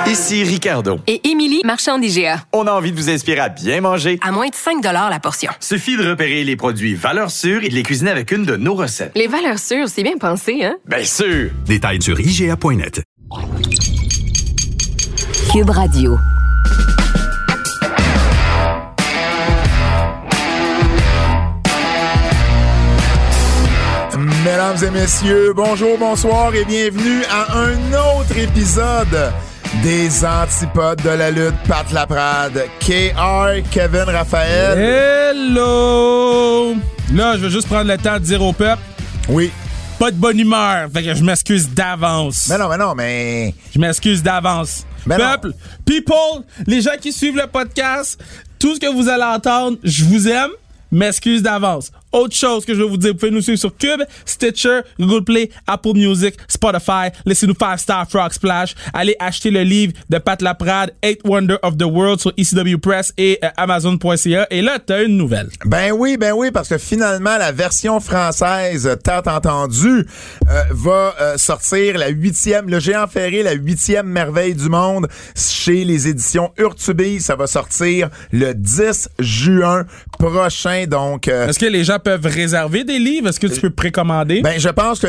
Ici Ricardo. Et Émilie, marchand d'IGA. On a envie de vous inspirer à bien manger. À moins de 5 $ la portion. Suffit de repérer les produits valeurs sûres et de les cuisiner avec une de nos recettes. Les valeurs sûres, c'est bien pensé, hein? Bien sûr! Détails sur IGA.net. Cube Radio. Mesdames et messieurs, bonjour, bonsoir et bienvenue à un autre épisode des Antipodes de la lutte. Pat Laprade, KR, Kevin Raphaël. Hello! Là, je vais juste prendre le temps de dire au peuple. Oui. Pas de bonne humeur, fait que je m'excuse d'avance. Mais... Je m'excuse d'avance. Peuple, people, les gens qui suivent le podcast, tout ce que vous allez entendre, je vous aime, m'excuse d'avance. Autre chose que je vais vous dire, vous pouvez nous suivre sur Cube, Stitcher, Google Play, Apple Music, Spotify. Laissez-nous 5 stars Frog Splash. Allez acheter le livre de Pat Laprade, 8 Wonders of the World sur ECW Press et Amazon.ca. Et là, t'as une nouvelle. Ben oui, parce que finalement, la version française, tant entendue, va sortir le Géant Ferré, la 8e merveille du monde, chez les éditions Urtubise. Ça va sortir le 10 juin prochain. Donc, est-ce que les gens peuvent réserver des livres? Est-ce que tu peux précommander? Ben, je pense que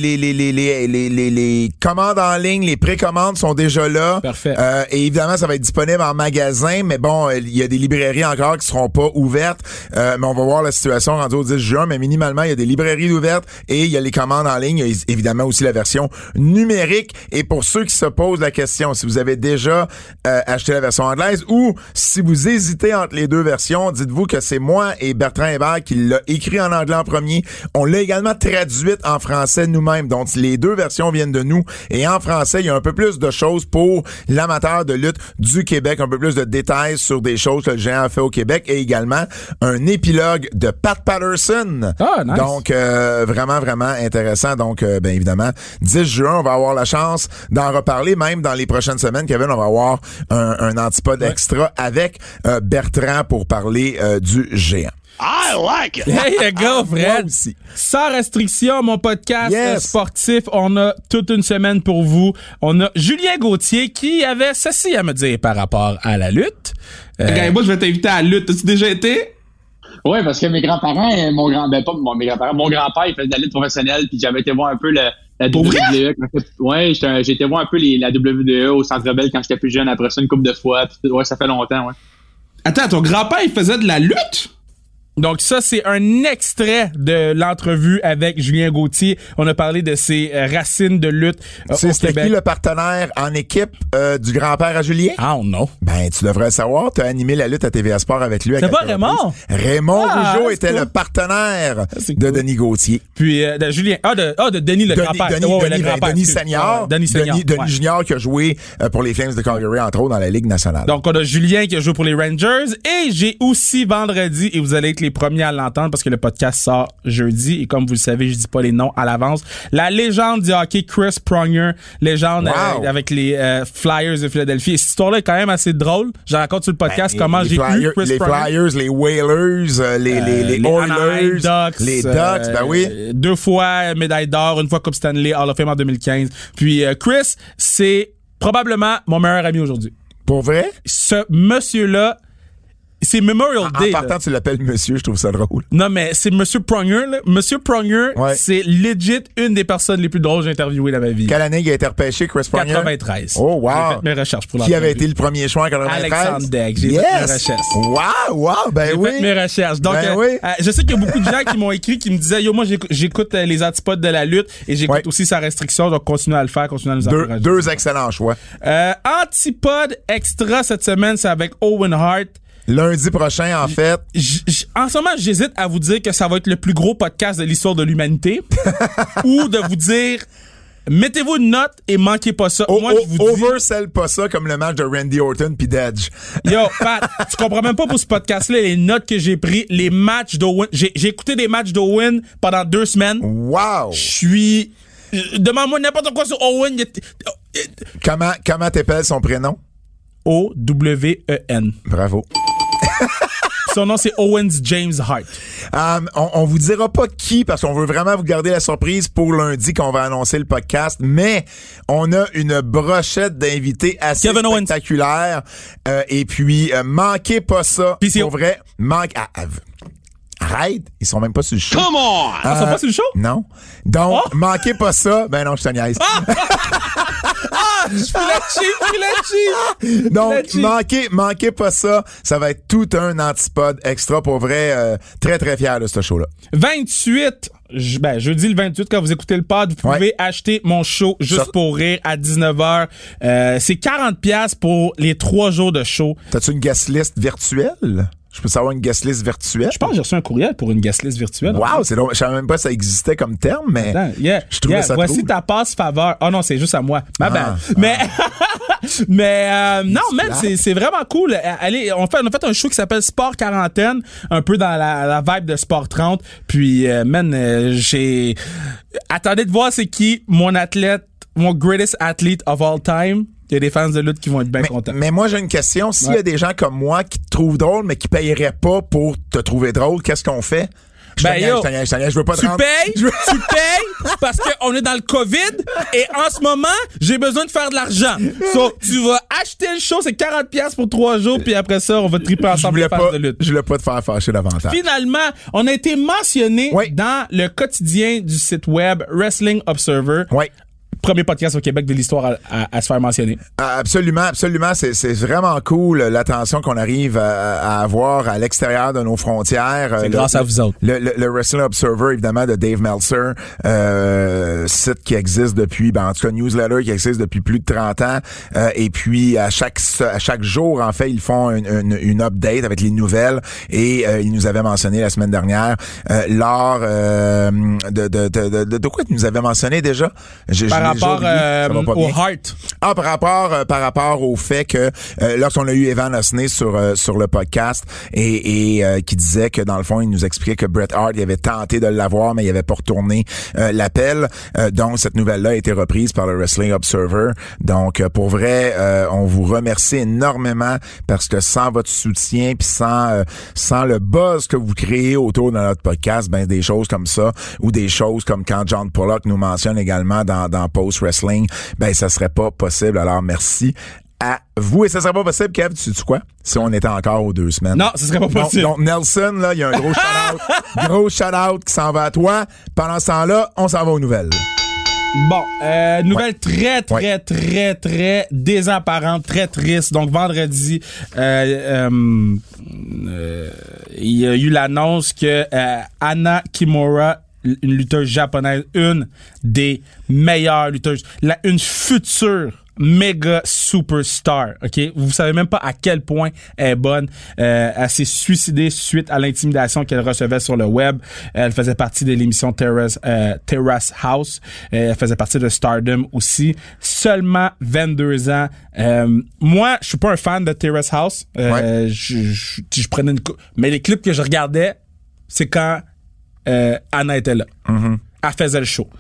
les commandes en ligne, les précommandes sont déjà là. Parfait. Et évidemment, ça va être disponible en magasin, mais bon, il y a des librairies encore qui seront pas ouvertes. Mais on va voir la situation rendue au 10 juin. Mais minimalement, il y a des librairies ouvertes et il y a les commandes en ligne. Il y a évidemment aussi la version numérique. Et pour ceux qui se posent la question, si vous avez déjà acheté la version anglaise ou si vous hésitez entre les deux versions, dites-vous que c'est moi et Bertrand Hébert qui l'a écrit en anglais en premier. On l'a également traduite en français nous-mêmes. Donc, les deux versions viennent de nous. Et en français, il y a un peu plus de choses pour l'amateur de lutte du Québec. Un peu plus de détails sur des choses que le géant a fait au Québec. Et également, un épilogue de Pat Patterson. Ah, nice. Donc, vraiment, vraiment intéressant. Donc, bien évidemment, 10 juin, on va avoir la chance d'en reparler. Même dans les prochaines semaines, Kevin, on va avoir un antipode extra avec Bertrand pour parler du géant. I like it! There you go, Fred. Moi aussi. Sans restriction, mon podcast Yes. sportif, on a toute une semaine pour vous. On a Julien Gauthier qui avait ceci à me dire par rapport à la lutte. Moi, je vais t'inviter à la lutte. As-tu déjà été? Oui, parce que mes grands-parents, mon grand-père, il faisait de la lutte professionnelle, puis j'avais été voir un peu la Pour vrai? WWE. Ouais, j'ai été voir un peu la WWE au Centre Bell quand j'étais plus jeune, après ça, une couple de fois. Puis, ouais, ça fait longtemps, ouais. Attends, ton grand-père, il faisait de la lutte? Donc ça, c'est un extrait de l'entrevue avec Julien Gauthier. On a parlé de ses racines de lutte au C'était Québec. qui le partenaire en équipe du grand-père à Julien? Ah non. Ben, tu devrais le savoir. Tu as animé la lutte à TVA Sport avec lui. C'est pas Raymond? Raymond Rougeau c'est était cool. le partenaire C'est de cool. Denis Gauthier. Puis de Julien. De Denis le grand-père. Denis Senior. Denis Senior. Denis ouais. Junior qui a joué pour les Flames de Calgary, entre autres, dans la Ligue nationale. Donc, on a Julien qui a joué pour les Rangers. Et j'ai aussi vendredi, et vous allez être les premiers à l'entendre parce que le podcast sort jeudi. Et comme vous le savez, je dis pas les noms à l'avance. La légende du hockey, Chris Pronger. Légende avec les Flyers de Philadelphie. Et cette histoire-là est quand même assez drôle. Je raconte sur le podcast comment j'ai eu Chris les Pronger. Flyers, les Whalers, les Oilers, Ducks, les Ducks, ben oui. 2 fois médaille d'or, 1 fois Coupe Stanley, Hall of Fame en 2015. Puis Chris, c'est probablement mon meilleur ami aujourd'hui. Pour vrai? Ce monsieur-là, c'est Memorial Day. En partant, tu l'appelles monsieur, je trouve ça drôle. Non, mais c'est Monsieur Pronger, là. Monsieur Pronger, c'est legit une des personnes les plus drôles que j'ai interviewées dans ma vie. Quelle année il a été repêché, Chris Pronger? 93. Oh, wow. J'ai fait mes recherches pour Qui avait été le premier choix en 93? Alexandre Degg. J'ai fait mes recherches. Wow, ben oui. J'ai fait mes recherches. Donc, je sais qu'il y a beaucoup de gens qui m'ont écrit, qui me disaient, yo, moi, j'écoute les antipodes de la lutte et j'écoute aussi sa restriction, donc continuez à le faire, continuez à nous encourager. Deux excellents choix. Antipode extra cette semaine, c'est avec Owen Hart. Lundi prochain, en fait. En ce moment, j'hésite à vous dire que ça va être le plus gros podcast de l'histoire de l'humanité ou de vous dire mettez-vous une note et manquez pas ça. Moi, je vous dis... Oversell pas ça comme le match de Randy Orton puis Dedge. Yo, Pat, tu comprends même pas pour ce podcast-là les notes que j'ai pris, les matchs d'Owen. J'ai écouté des matchs d'Owen pendant 2 semaines. Wow! Demande-moi n'importe quoi sur Owen. Comment t'appelles son prénom? O-W-E-N. Bravo. Son nom, c'est Owens James Hart. On vous dira pas qui, parce qu'on veut vraiment vous garder la surprise pour lundi qu'on va annoncer le podcast, mais on a une brochette d'invités assez Kevin Owens. spectaculaire. Et puis, manquez pas ça. PCO. Pour vrai, arrête, ils sont même pas sur le show. Come on! Ils sont pas sur le show? Non. Donc, manquez pas ça. Ben non, je te niaise. Je suis la Donc, manquez pas ça. Ça va être tout un antipode extra. Pour vrai, très, très fier de ce show-là. 28, jeudi le 28, quand vous écoutez le pod, vous pouvez acheter mon show Juste pour rire à 19h. C'est 40$ pour les 3 jours de show. T'as-tu une guest list virtuelle? Je peux savoir une guest list virtuelle? Je pense que j'ai reçu un courriel pour une guest list virtuelle. Wow, c'est drôle. Je savais même pas que ça existait comme terme, mais je trouvais ça voici cool. ta passe-faveur. Oh non, c'est juste à moi. Ma bad. Non, man, c'est vraiment cool. Allez, on a fait un show qui s'appelle Sport Quarantaine, un peu dans la vibe de Sport 30. Puis, attendez de voir c'est qui mon greatest athlete of all time. Il y a des fans de lutte qui vont être bien contents. Mais moi, j'ai une question. S'il y a des gens comme moi qui te trouvent drôle, mais qui payeraient pas pour te trouver drôle, qu'est-ce qu'on fait? Je veux pas te rendre. Tu payes parce qu'on est dans le COVID et en ce moment, j'ai besoin de faire de l'argent. So, tu vas acheter le show, c'est 40$ pour 3 jours, puis après ça, on va triper ensemble les fans de lutte. Je voulais pas te faire fâcher davantage. Finalement, on a été mentionné dans le quotidien du site web Wrestling Observer. Oui. Premier podcast au Québec de l'histoire à se faire mentionner. Absolument. C'est vraiment cool l'attention qu'on arrive à avoir à l'extérieur de nos frontières. C'est grâce à vous autres. Le Wrestling Observer, évidemment, de Dave Meltzer, site qui existe depuis, en tout cas, newsletter qui existe depuis plus de 30 ans. Et puis, à chaque jour, en fait, ils font une update avec les nouvelles. Et ils nous avaient mentionné la semaine dernière lors de quoi ils nous avaient mentionné déjà? Par rapport au Heart. Par rapport au fait que lorsqu'on a eu Evan Osney sur le podcast et qui disait que dans le fond il nous expliquait que Bret Hart il avait tenté de l'avoir mais il avait pas retourné l'appel. Donc cette nouvelle-là a été reprise par le Wrestling Observer. Donc pour vrai, on vous remercie énormément parce que sans votre soutien puis sans le buzz que vous créez autour de notre podcast, des choses comme ça ou des choses comme quand John Pollock nous mentionne également dans Post Wrestling, ça serait pas possible. Alors merci à vous. Et ça serait pas possible, Kev, tu sais quoi? Si on était encore aux 2 semaines. Non, ce serait pas possible. Donc Nelson, là, il y a un gros shout-out. Gros shout-out qui s'en va à toi. Pendant ce temps-là, on s'en va aux nouvelles. Bon, nouvelle très désemparante, très triste. Donc vendredi, il y a eu l'annonce que Anna Kimura, une lutteuse japonaise, une des meilleures lutteuses, une future méga superstar, ok? Vous savez même pas à quel point elle est bonne. Elle s'est suicidée suite à l'intimidation qu'elle recevait sur le web. Elle faisait partie de l'émission Terrace House. Elle faisait partie de Stardom aussi. Seulement 22 ans. Moi, je suis pas un fan de Terrace House. Je prenais mais les clips que je regardais, c'est quand Anna était là. Mm-hmm. Elle faisait le show.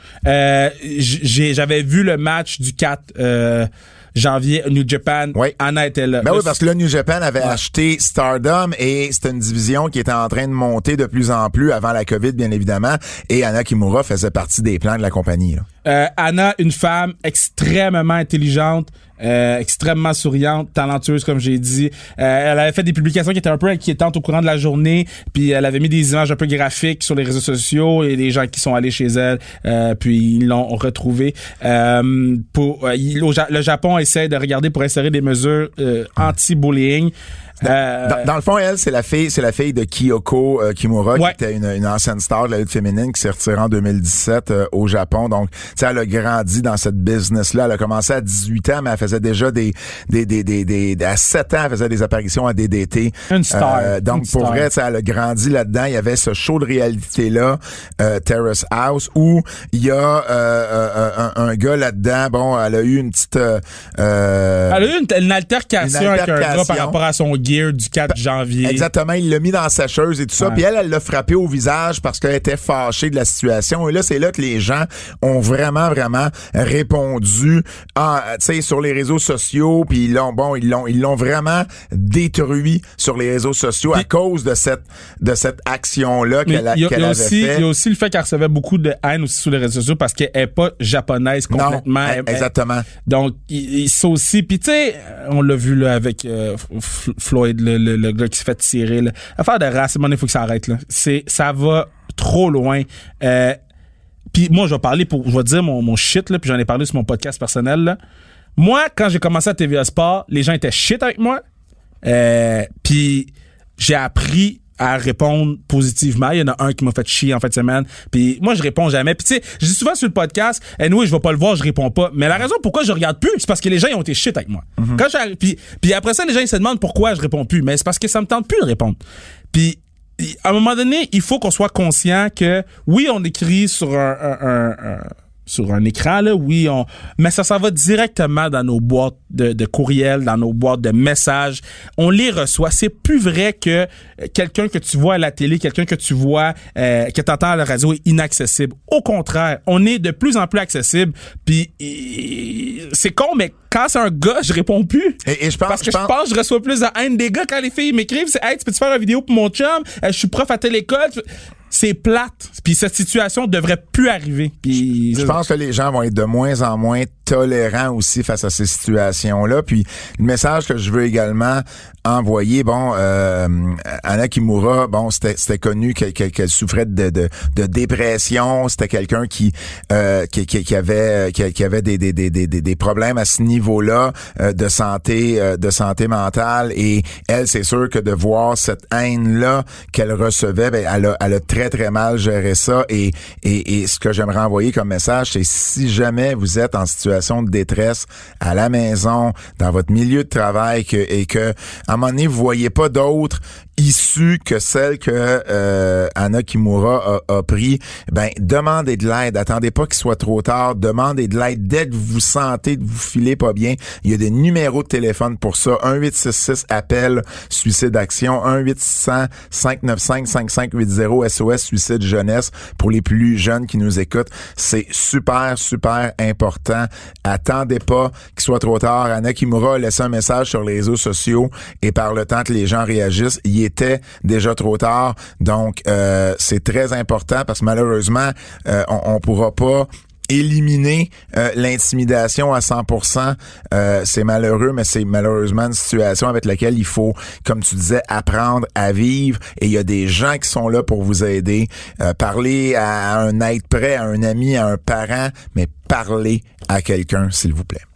J'avais vu le match du 4 janvier, New Japan. Oui. Anna était là. Oui, parce que là, New Japan avait acheté Stardom et c'était une division qui était en train de monter de plus en plus avant la COVID, bien évidemment. Et Anna Kimura faisait partie des plans de la compagnie. Anna, une femme extrêmement intelligente, extrêmement souriante, talentueuse, comme j'ai dit. Elle avait fait des publications qui étaient un peu inquiétantes au courant de la journée, puis elle avait mis des images un peu graphiques sur les réseaux sociaux et des gens qui sont allés chez elle, puis ils l'ont retrouvée. Le Japon essaie de regarder pour insérer des mesures anti-bullying. Dans le fond, elle, c'est la fille de Kyoko Kimura, qui était une ancienne star de la lutte féminine qui s'est retirée en 2017 au Japon. Donc, tu sais, elle a grandi dans cette business-là. Elle a commencé à 18 ans, mais elle faisait déjà à 7 ans, elle faisait des apparitions à DDT. Une star. Donc, pour vrai, tu sais, elle a grandi là-dedans. Il y avait ce show de réalité-là, Terrace House, où il y a un gars là-dedans. Bon, elle a eu une petite... elle a eu une altercation avec un gars par rapport à son gear du 4 janvier. Exactement, il l'a mis dans la sécheuse et tout ça. Puis elle l'a frappé au visage parce qu'elle était fâchée de la situation. Et là, c'est là que les gens ont vraiment vraiment répondu sur les réseaux sociaux, puis ils l'ont vraiment détruit sur les réseaux sociaux à cause de cette action-là qu'elle avait fait. Il y a aussi le fait qu'elle recevait beaucoup de haine aussi sur les réseaux sociaux parce qu'elle est pas japonaise complètement. Non, exactement. Donc, ça aussi. Puis tu sais, on l'a vu là avec Floyd, le gars qui s'est fait tirer. Là. L'affaire de race, il faut que ça arrête. Là. Ça va trop loin. Puis moi, je vais dire mon shit, là, puis j'en ai parlé sur mon podcast personnel. Là. Moi, quand j'ai commencé à TVA Sport, les gens étaient shit avec moi. Puis j'ai appris à répondre positivement. Il y en a un qui m'a fait chier en fin de semaine. Puis moi, je réponds jamais. Puis tu sais, je dis souvent sur le podcast, anyway, je vais pas le voir, je réponds pas. Mais la raison pourquoi je regarde plus, c'est parce que les gens ils ont été shit avec moi. Mm-hmm. Puis après ça, les gens ils se demandent pourquoi je réponds plus. Mais c'est parce que ça me tente plus de répondre. Puis à un moment donné, il faut qu'on soit conscient que oui, on écrit sur un écran, là, oui, mais ça va directement dans nos boîtes de courriel, dans nos boîtes de messages. On les reçoit. C'est plus vrai que quelqu'un que tu vois à la télé, quelqu'un que tu vois, que t'entends à la radio est inaccessible. Au contraire, on est de plus en plus accessible. Puis c'est con, mais quand c'est un gars, je réponds plus. Et je pense je reçois plus de haine des gars quand les filles m'écrivent. C'est, hey, tu peux-tu faire une vidéo pour mon chum? Je suis prof à telle école. C'est plate. Puis cette situation devrait plus arriver. Puis je pense que les gens vont être de moins en moins tolérants aussi face à ces situations-là. Puis le message que je veux également envoyer, Anna Kimura, c'était connu qu'elle souffrait de dépression. C'était quelqu'un qui avait des problèmes à ce niveau-là de santé mentale. Et elle, c'est sûr que de voir cette haine-là qu'elle recevait, elle a très très mal géré ça. Et ce que j'aimerais envoyer comme message, c'est si jamais vous êtes en situation de détresse à la maison, dans votre milieu de travail, et que à un moment donné, vous voyez pas d'autres issues que celle que Anna Kimura a pris, demandez de l'aide. Attendez pas qu'il soit trop tard. Demandez de l'aide dès que vous vous sentez que vous filez pas bien. Il y a des numéros de téléphone pour ça. 1-866-APPEL Suicide Action, 1-800-595-5580 SOS Suicide Jeunesse pour les plus jeunes qui nous écoutent. C'est super, super important. Attendez pas qu'il soit trop tard. Anna Kimura a laissé un message sur les réseaux sociaux et par le temps que les gens réagissent, il était déjà trop tard. Donc, c'est très important parce que malheureusement, on pourra pas éliminer l'intimidation à 100%. C'est malheureux, mais c'est malheureusement une situation avec laquelle il faut, comme tu disais, apprendre à vivre. Et il y a des gens qui sont là pour vous aider. Parlez à un être près, à un ami, à un parent, mais parlez à quelqu'un, s'il vous plaît.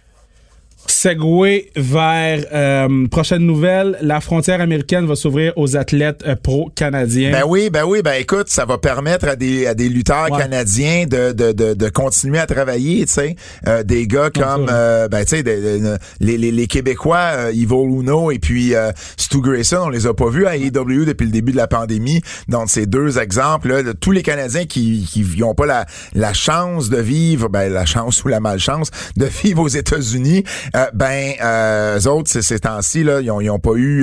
Segway vers prochaine nouvelle, la frontière américaine va s'ouvrir aux athlètes pro-canadiens. Ben oui, écoute, ça va permettre à des lutteurs canadiens de continuer à travailler, tu sais, des gars comme tu sais les Québécois, Ivo Luno et puis Stu Grayson, on les a pas vus à AEW depuis le début de la pandémie. Donc ces deux exemples là, de tous les Canadiens qui n'ont pas la chance de vivre, la chance ou la malchance de vivre aux États-Unis. Eux autres, ces temps-ci, là, ils ont pas eu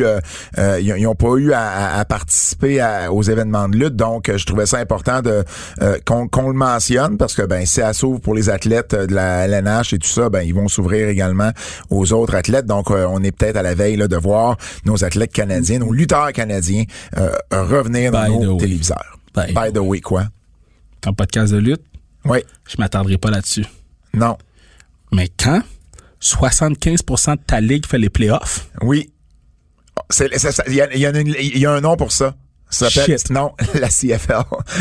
à participer aux événements de lutte. Donc, je trouvais ça important qu'on le mentionne parce que, si ça s'ouvre pour les athlètes de la LNH et tout ça, ils vont s'ouvrir également aux autres athlètes. Donc, on est peut-être à la veille, là, de voir nos athlètes canadiens, nos lutteurs canadiens, revenir dans nos téléviseurs. By the way, quoi? Ton podcast de lutte? Oui. Je m'attendrai pas là-dessus. Non. Mais quand 75% de ta ligue fait les playoffs? Oui. Il y a un nom pour ça. Ça s'appelle, non, la CFL.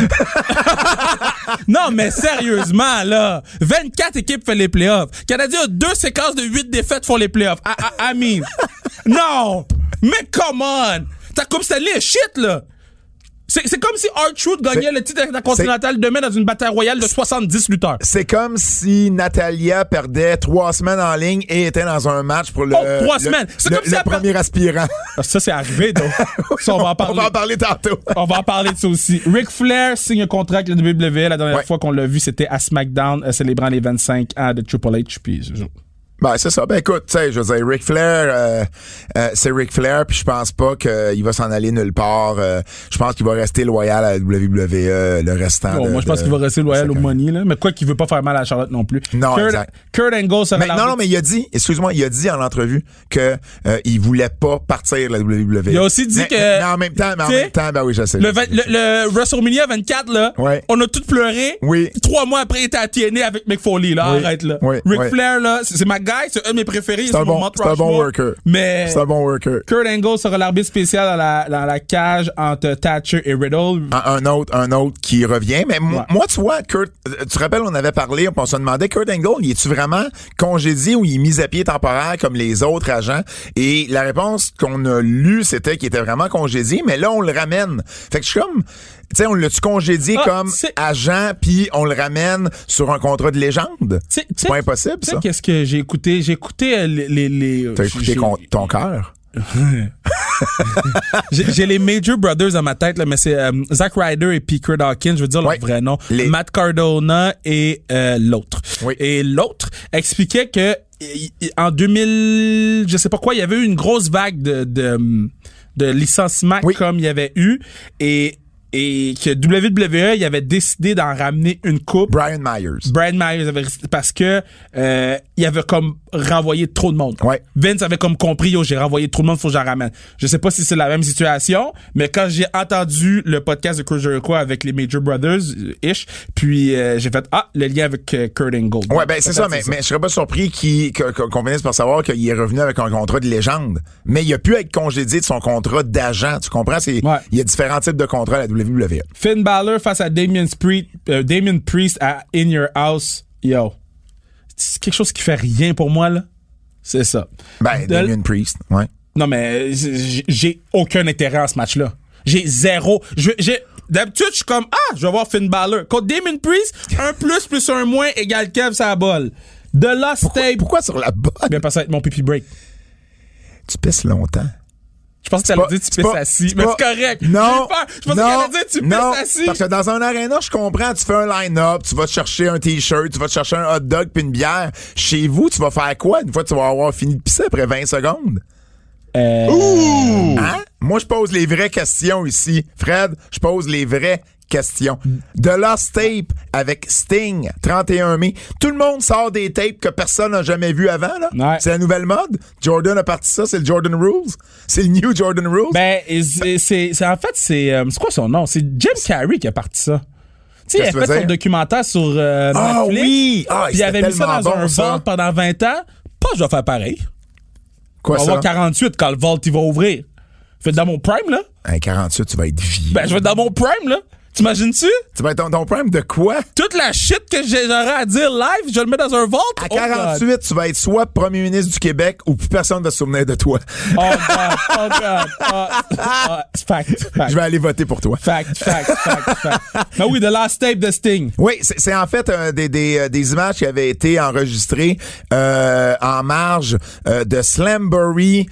Non, mais sérieusement, là, 24 équipes font les playoffs. Canadien a 2 séquences de 8 défaites font les playoffs. I mean, non! Mais come on! Ta Coupe Stanley est shit, là! C'est comme si R-Truth gagnait le titre intercontinental demain dans une bataille royale de 70 lutteurs. C'est comme si Natalia perdait 3 semaines en ligne et était dans un match pour le 3 semaines. C'est comme si premier aspirant. Ça, c'est arrivé, donc. Ça, on va en parler. On va en parler tantôt. On va en parler de ça aussi. Ric Flair signe un contrat avec la WWE. La dernière fois qu'on l'a vu, c'était à SmackDown, célébrant les 25 ans de Triple H. Puis, Ben, c'est ça. Ben, écoute, tu sais, je veux dire, Ric Flair, c'est Ric Flair, puis je pense pas qu'il va s'en aller nulle part. Je pense qu'il va rester loyal à la WWE le restant. Bon, moi, je pense qu'il va rester loyal au Money, là. Mais quoi qu'il veut pas faire mal à Charlotte non plus. Non, exact. Kurt Angle serait non, mais il a dit, excuse-moi, il a dit en entrevue que il voulait pas partir de la WWE. Il a aussi dit que... Mais en même temps, ben oui, je sais. Le WrestleMania 24, là, on a tous pleuré. Oui. 3 mois après, il était à TNA avec Mick Foley, là. Oui. Arrête, là. Oui. Ric Flair, là, c'est ma guy, c'est un de mes préférés. C'est un bon worker. Mais c'est un bon worker. Kurt Angle sera l'arbitre spécial dans la cage entre Thatcher et Riddle. Un autre qui revient. Mais moi, tu vois, Kurt, tu te rappelles, on avait parlé, on se demandait, Kurt Angle, il est-tu vraiment congédié ou il est mis à pied temporaire comme les autres agents? Et la réponse qu'on a lue, c'était qu'il était vraiment congédié, mais là, on le ramène. Fait que je suis comme... Tu sais, on l'a-tu congédié comme agent, puis on le ramène sur un contrat de légende? C'est pas impossible, ça. Qu'est-ce que j'ai écouté? J'ai écouté les T'as écouté ton cœur? J'ai les Major Brothers dans ma tête, là, mais c'est Zack Ryder et P. Kurt Hawkins, je veux dire leur vrai nom. Matt Cardona et l'autre. Oui. Et l'autre expliquait que en 2000, je sais pas quoi, il y avait eu une grosse vague de licenciements comme il y avait eu et que WWE, il avait décidé d'en ramener une coupe. Brian Myers parce que il avait comme renvoyé trop de monde. Ouais. Vince avait comme compris, j'ai renvoyé trop de monde, faut que j'en ramène. Je sais pas si c'est la même situation, mais quand j'ai entendu le podcast de Chris Jericho avec les Major Brothers, puis j'ai fait le lien avec Kurt Angle. Ouais, ben c'est ça, mais je serais pas surpris qu'on finisse par savoir qu'il est revenu avec un contrat de légende. Mais il a pu être congédié de son contrat d'agent. Tu comprends? Il y a différents types de contrats à la WWE. Finn Balor face à Damien Priest à In Your House. Yo. C'est quelque chose qui fait rien pour moi, là. C'est ça. Ben, Damien Priest, ouais. Non, mais j'ai aucun intérêt en ce match-là. J'ai zéro. D'habitude, je suis comme, je vais voir Finn Balor. Contre Damien Priest, 1 plus 1 moins égale Kev, ça la balle. De Lost Tape. Pourquoi sur la balle? Bien, parce que ça va être mon pipi break. Tu pisses longtemps. Je pense que ça allait dire tu pisses assis, mais c'est correct. Non. Je pense qu'elle allait dire tu pisses assis. Parce que dans un aréna, je comprends, tu fais un line-up, tu vas te chercher un t-shirt, tu vas te chercher un hot dog puis une bière. Chez vous, tu vas faire quoi une fois que tu vas avoir fini de pisser après 20 secondes? Ouh! Hein? Moi, je pose les vraies questions ici. Fred, je pose les vraies questions. The Lost Tape avec Sting, 31 mai. Tout le monde sort des tapes que personne n'a jamais vu avant, là. Ouais. C'est la nouvelle mode. Jordan a parti ça, c'est le Jordan Rules. C'est le New Jordan Rules. Ben, c'est quoi son nom? C'est Jim Carrey qui a parti ça. Tu sais, il a fait son documentaire sur Netflix. Oui! Puis il avait mis ça dans un vault pendant 20 ans. Pas, je vais faire pareil. Quoi, on va avoir 48 quand le vault, il va ouvrir. Je vais être dans mon prime, là. 48, tu vas être vieux. Ben, je vais être dans mon prime, là. T'imagines-tu? Tu vas être dans ton prime de quoi? Toute la shit que j'aurais à dire live, je le mets dans un vault. À 48, tu vas être soit premier ministre du Québec ou plus personne va se souvenir de toi. Oh God. Fact. Je vais aller voter pour toi. Fact. Ben oui, The Last Tape de Sting. Oui, c'est en fait des images qui avaient été enregistrées en marge de Slamboree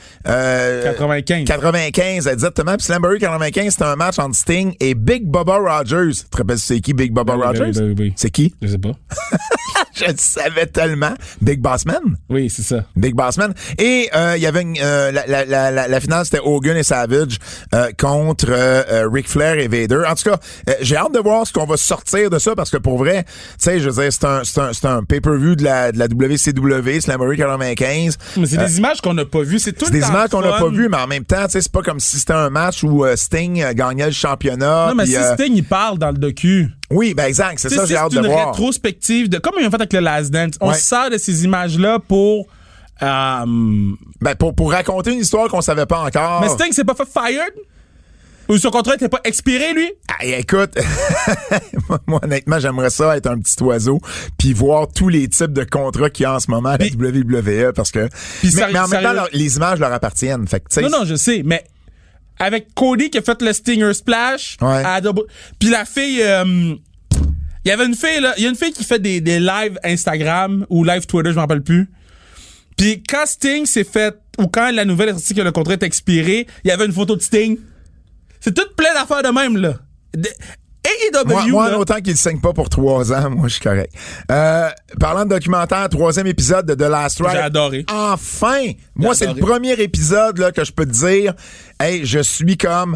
95, exactement. Puis Slamboree 95, c'était un match entre Sting et Big Bubba Rogers. Tu te rappelles c'est qui Big Bubba Rogers? Oui. C'est qui? Je sais pas. Je le savais tellement. Big Boss Man? Oui, c'est ça. Big Boss Man. Et il y avait la finale, c'était Hogan et Savage contre Ric Flair et Vader. En tout cas, j'ai hâte de voir ce qu'on va sortir de ça parce que pour vrai, tu sais, je veux dire, c'est un pay-per-view de la WCW, Slamboree 95. Mais c'est des images qu'on n'a pas vues. C'est tout le temps. C'est des images qu'on n'a pas vues, mais en même temps, tu sais, c'est pas comme si c'était un match où Sting gagnait le championnat. Non, mais si Sting, il parle dans le docu. Oui, ben exact, c'est ça, j'ai hâte de voir. C'est une rétrospective de comme ils ont fait avec le Last Dance. On sort de ces images-là pour pour raconter une histoire qu'on savait pas encore. Mais Sting s'est pas fait fired? Ou son contrat était pas expiré, lui? Écoute, moi, honnêtement, j'aimerais ça être un petit oiseau puis voir tous les types de contrats qu'il y a en ce moment à la WWE parce que... Mais en même temps, les images leur appartiennent. Fait que, non, je sais, mais avec Cody qui a fait le Stinger Splash, puis la fille... il y avait une fille, là, il y a une fille qui fait des lives Instagram ou live Twitter, je m'en rappelle plus. Puis quand Sting s'est fait, ou quand la nouvelle est sortie que le contrat est expiré, il y avait une photo de Sting. C'est tout plein d'affaires de même, là. AEW, moi là, autant qu'il ne saigne pas pour 3 ans, moi, je suis correct. Parlant de documentaire, 3e épisode de The Last Ride. J'ai adoré. Enfin! Moi, c'est le adoré. premier épisode là, que je peux te dire, hey, je suis comme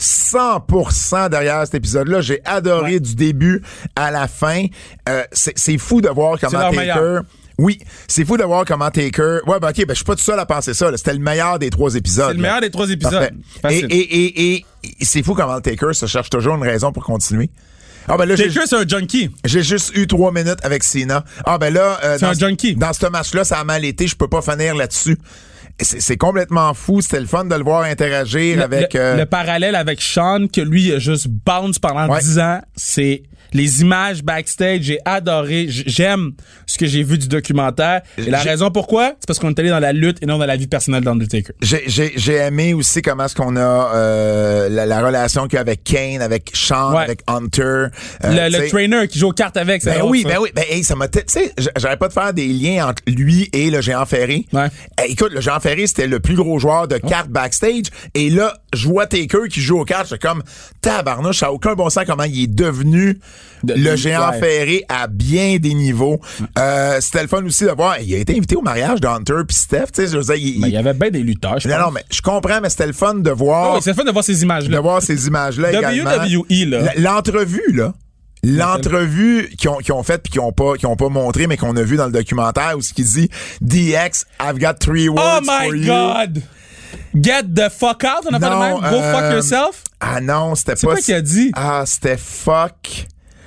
100% derrière cet épisode-là. J'ai adoré du début à la fin. C'est fou de voir comment leur Taker... meilleur. Oui, c'est fou de voir comment Taker... Ouais, ben OK, je suis pas tout seul à penser ça. Là. C'était le meilleur des 3 épisodes. C'est le meilleur des 3 épisodes. Parfait. Facile. Et c'est fou comment Taker se cherche toujours une raison pour continuer. Ah ben là, Taker, c'est un junkie. j'ai juste eu 3 minutes avec Cena. Ah ben là, C'est un junkie. dans ce match-là, ça a mal été. Je peux pas finir là-dessus. C'est complètement fou. C'était le fun de le voir interagir avec... Le parallèle avec Sean, que lui, il a juste bounce pendant 10 ans, c'est les images backstage. J'ai adoré. J'aime ce que j'ai vu du documentaire. Et la raison pourquoi, c'est parce qu'on est allé dans la lutte et non dans la vie personnelle d'Undertaker. J'ai aimé aussi comment est-ce qu'on a la relation qu'il y a avec Kane, avec Sean, avec Hunter. Le trainer qui joue aux cartes avec, c'est drôle, ça. Ben hey, ça m'a... Tu sais, j'arrête pas de faire des liens entre lui et le Géant Ferré. Ouais. Hey, écoute, le Géant Ferré, c'était le plus gros joueur de cartes backstage. Et là, je vois Taker qui joue aux cartes. J'étais comme, tabarnouche, ça n'a aucun bon sens comment il est devenu le Géant Ferré à bien des niveaux. C'était le fun aussi de voir. Il a été invité au mariage de Hunter puis Steph. Tu sais, je veux dire, il y avait bien des lutteurs, je pense. Non, mais je comprends, mais c'était le fun de voir. Oui, c'est le fun de voir ces images-là. De voir ces images-là également. WWE, là. L'entrevue, là. L'entrevue qu'ils ont faite puis qu'ils ont pas montré, mais qu'on a vu dans le documentaire où ce qu'il dit, DX, I've got 3 words for you. Oh my God! Get the fuck out, on a pas le même? Go fuck yourself? Ah non, c'était pas... C'est quoi qu'il a dit? Ah, c'était fuck...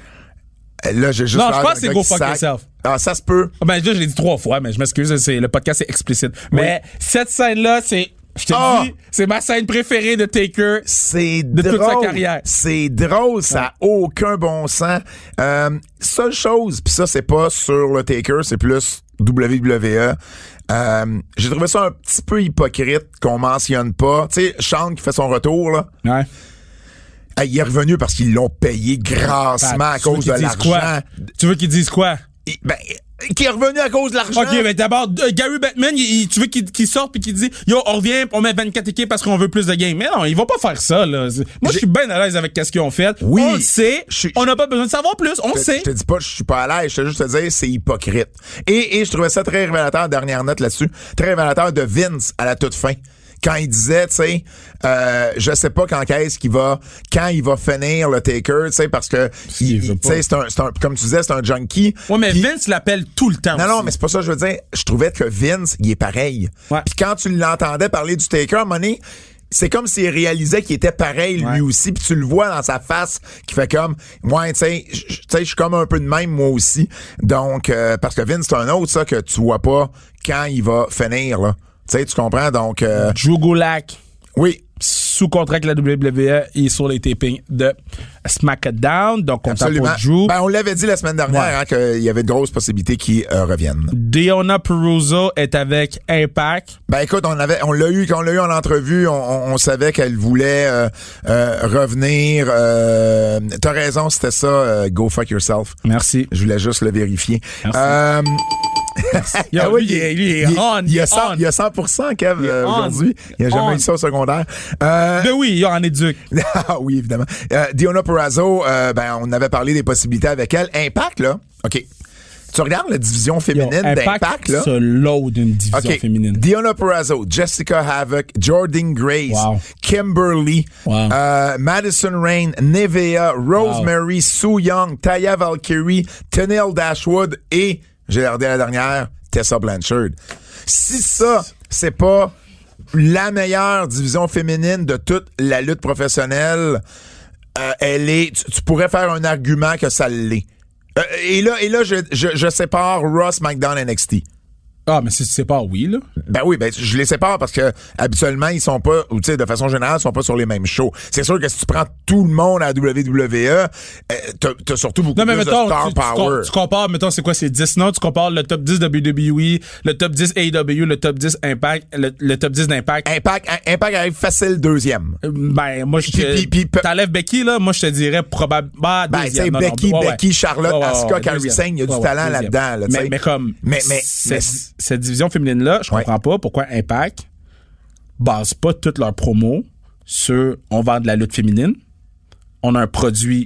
Là, j'ai juste... Non, je pense que c'est go fuck yourself. Ah, ça se peut. Ben, là, je l'ai dit 3 fois, mais je m'excuse, le podcast est explicite. Mais cette scène-là, c'est... Je te dis, c'est ma scène préférée de Taker de toute sa carrière. C'est drôle, ça n'a aucun bon sens. Seule chose, puis ça, c'est pas sur le Taker, c'est plus WWE. J'ai trouvé ça un petit peu hypocrite qu'on mentionne pas. Tu sais, Sean qui fait son retour, là. Ouais. Il est revenu parce qu'ils l'ont payé grassement à cause de l'argent. Tu veux qu'ils disent quoi? Qui est revenu à cause de l'argent. OK, mais d'abord, Gary Bettman, tu veux qu'il sorte puis qu'il dit « Yo, on revient, on met 24 équipes parce qu'on veut plus de games. » Mais non, ils vont pas faire ça, là. Moi, je suis bien à l'aise avec ce qu'ils ont fait. Oui. On le sait. On n'a pas besoin de savoir plus. On sait. Je te dis pas je suis pas à l'aise. Je te juste te dire, c'est hypocrite. Et je trouvais ça très révélateur, dernière note là-dessus, très révélateur de Vince à la toute fin. Quand il disait, tu sais, je sais pas quand il va finir le Taker, tu sais, parce que, tu sais, c'est un, comme tu disais, c'est un junkie. Ouais, mais Vince l'appelle tout le temps. Non, mais c'est pas ça que je veux dire. Je trouvais que Vince, il est pareil. Ouais. Puis quand tu l'entendais parler du Taker, à un moment donné, c'est comme s'il réalisait qu'il était pareil lui aussi, puis tu le vois dans sa face qui fait comme moi, tu sais, je suis comme un peu de même moi aussi. Donc parce que Vince, c'est un autre ça que tu vois pas quand il va finir là. Tu sais, tu comprends? Donc Drew Gulak. Oui. Sous contrat avec la WWE et sur les tapings de SmackDown. Donc, on tape pour Drew. Ben, on l'avait dit la semaine dernière qu'il y avait de grosses possibilités qu'il revienne. Deonna Purrazzo est avec Impact. Ben écoute, on l'a eu en entrevue, on savait qu'elle voulait revenir. T'as raison, c'était ça. Go fuck yourself. Merci. Je voulais juste le vérifier. Merci. Lui, il est on. Il y a 100%, Kev, aujourd'hui. Il n'a jamais eu ça au secondaire. Oui, il en éduque. Ah oui, évidemment. Deonna Purrazzo, on avait parlé des possibilités avec elle. Impact, là, OK. Tu regardes la division féminine d'Impact, là? Se load d'une division féminine. Deonna Purrazzo, Jessica Havoc, Jordan Grace, Kimberly, Madison Rain, Nevea, Rosemary, Sue Young, Taya Valkyrie, Tenille Dashwood et, j'ai regardé la dernière, Tessa Blanchard. Si ça, c'est pas la meilleure division féminine de toute la lutte professionnelle, tu pourrais faire un argument que ça l'est. Et là, je sépare Ross, SmackDown, NXT. Ah, mais si tu sépares, oui, là. Je les sépare parce que habituellement, ils sont pas, ou tu sais, de façon générale, ils sont pas sur les mêmes shows. C'est sûr que si tu prends tout le monde à la WWE, t'as surtout beaucoup plus de star power. Tu compares, mettons, c'est quoi, c'est 10 notes? Tu compares le top 10 WWE, le top 10 AEW, le top 10 Impact, le top 10 d'Impact. Impact arrive facile deuxième. Moi, t'enlèves Becky, là, moi, je te dirais probablement deuxième. Becky, Charlotte, Asuka, Kairi Sane, il y a du talent là-dedans, là, mais comme, cette division féminine-là, je comprends pas pourquoi Impact base pas toutes leurs promos sur on vend de la lutte féminine, on a un produit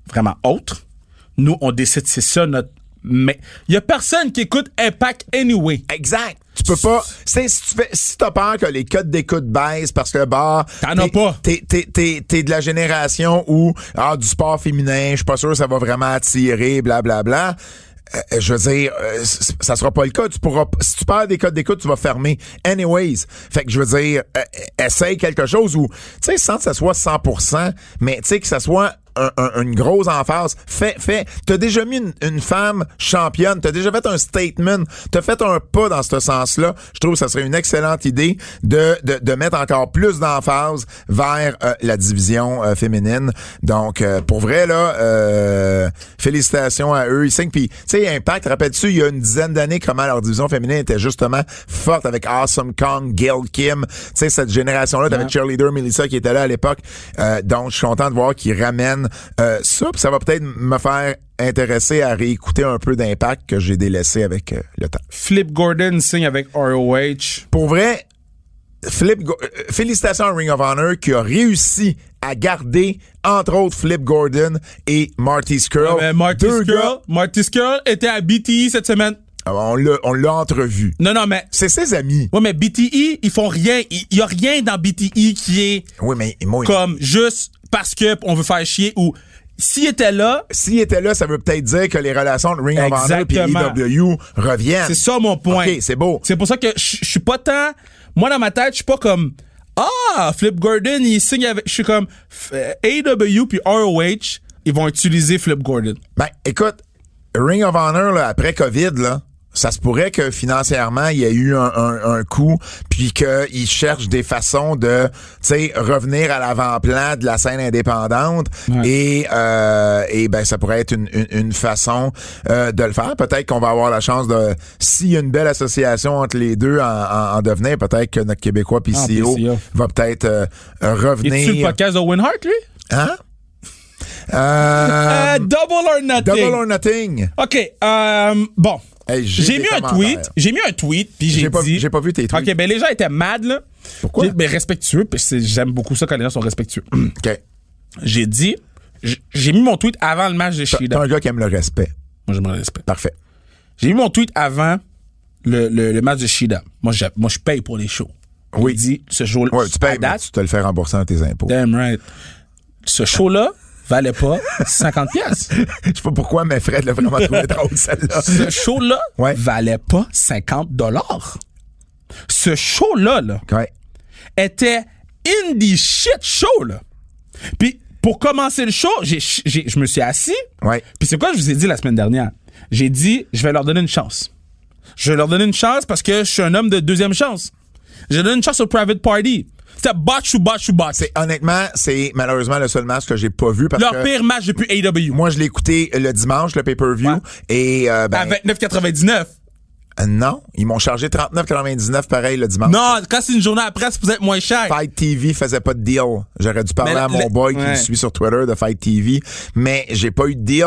vraiment autre, nous, on décide, c'est ça notre... Mais il y a personne qui écoute Impact anyway. Exact. Tu peux pas... Si t'as peur que les codes d'écoute baissent parce que, t'en as pas. T'es de la génération où, du sport féminin, je suis pas sûr que ça va vraiment attirer, blablabla. Je veux dire, ça sera pas le cas. Si tu perds des codes d'écoute, tu vas fermer. Anyways. Fait que je veux dire, essaye quelque chose où, tu sais, sans que ça soit 100%, mais tu sais, que ça soit une grosse emphase. T'as déjà mis une femme championne, t'as déjà fait un statement, t'as fait un pas dans ce sens-là. Je trouve que ça serait une excellente idée de mettre encore plus d'emphase vers la division féminine. Donc, pour vrai, là, félicitations à eux. Ils signent, puis, tu sais, Impact, rappelles-tu, il y a une dizaine d'années, comment leur division féminine était justement forte avec Awesome Kong, Gail Kim. Tu sais, cette génération-là, t'avais Cheerleader Melissa qui était là à l'époque. Donc, je suis content de voir qu'ils ramènent ça, puis ça va peut-être me faire intéresser à réécouter un peu d'Impact que j'ai délaissé avec le temps. Flip Gordon signe avec ROH. Pour vrai, félicitations à Ring of Honor qui a réussi à garder, entre autres, Flip Gordon et Marty Scurll. Marty Scurll était à BTE cette semaine. On l'a entrevu. Non, mais... C'est ses amis. Ouais, mais BTE, ils font rien. Il y a rien dans BTE qui est... Oui, mais... Moi, comme juste parce que on veut faire chier ou... S'il était là, ça veut peut-être dire que les relations de Ring of Honor et EW reviennent. C'est ça mon point. OK, c'est beau. C'est pour ça que je suis pas tant... Moi, dans ma tête, je suis pas comme... Flip Gordon, il signe avec... Je suis comme... AEW puis ROH, ils vont utiliser Flip Gordon. Ben, écoute, Ring of Honor, là, après COVID, là, ça se pourrait que financièrement, il y a eu un coup, puis qu'ils cherchent des façons de, tu sais, revenir à l'avant-plan de la scène indépendante. Ouais. Et ben, ça pourrait être une façon de le faire. Peut-être qu'on va avoir la chance de... S'il y a une belle association entre les deux en devenir, peut-être que notre Québécois PCO va peut-être revenir... Es-tu le podcast de Owen Hart, lui? Hein? Double or Nothing. Double or Nothing. OK, bon... Hey, j'ai mis un tweet, puis j'ai dit... J'ai pas vu tes tweets. OK, ben les gens étaient mad, là. Pourquoi? Ben respectueux, parce que j'aime beaucoup ça quand les gens sont respectueux. OK. J'ai dit... J'ai mis mon tweet avant le match de Shida. T'es un gars qui aime le respect. Moi, j'aime le respect. Parfait. J'ai mis mon tweet avant le match de Shida. Moi, je paye pour les shows. Oui. Il dit, ce show-là... Ouais, tu payes, mais tu te le fais rembourser dans tes impôts. Damn right. Ce show-là valait pas 50$. Je sais pas pourquoi, mais Fred l'a vraiment trouvé drôle, celle-là. Ce show-là valait pas 50$. Ce show-là, était indie shit show, là. Puis, pour commencer le show, je me suis assis. Ouais. Puis c'est quoi je vous ai dit la semaine dernière? J'ai dit, je vais leur donner une chance. Je vais leur donner une chance parce que je suis un homme de deuxième chance. Je vais donner une chance au Private Party. C'était botch. Honnêtement, c'est malheureusement le seul match que j'ai pas vu parce leur pire match depuis AEW. Moi, je l'ai écouté le dimanche, le pay-per-view. Et, à 29,99. Non, ils m'ont chargé 39,99 pareil le dimanche. Non, quand c'est une journée après, c'est peut-être moins cher. Fight TV faisait pas de deal. J'aurais dû parler à mon boy qui me suit sur Twitter de Fight TV, mais j'ai pas eu de deal.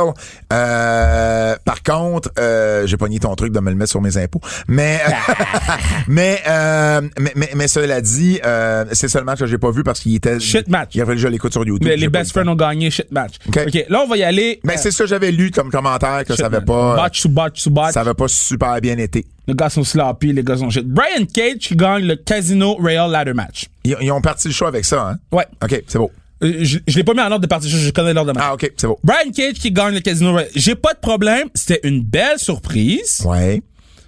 Par contre, j'ai pogné ton truc de me le mettre sur mes impôts. Mais mais cela dit, c'est seulement que j'ai pas vu parce qu'il était shit match. Il a fallu que je l'écoute sur YouTube. Mais les best friends ont gagné shit match. OK, là on va y aller. Mais c'est ça que j'avais lu comme commentaire que ça avait pas botch. Ça avait pas super bien été. Les gars sont sloppy, les gars sont shit. Brian Cage qui gagne le Casino Royale Ladder Match. Ils ont parti le show avec ça, hein? Ouais. OK, c'est beau. Je l'ai pas mis en ordre de partie, je connais l'ordre de match. Ah, OK, c'est beau. Brian Cage qui gagne le Casino Royale. J'ai pas de problème, c'était une belle surprise. Ouais.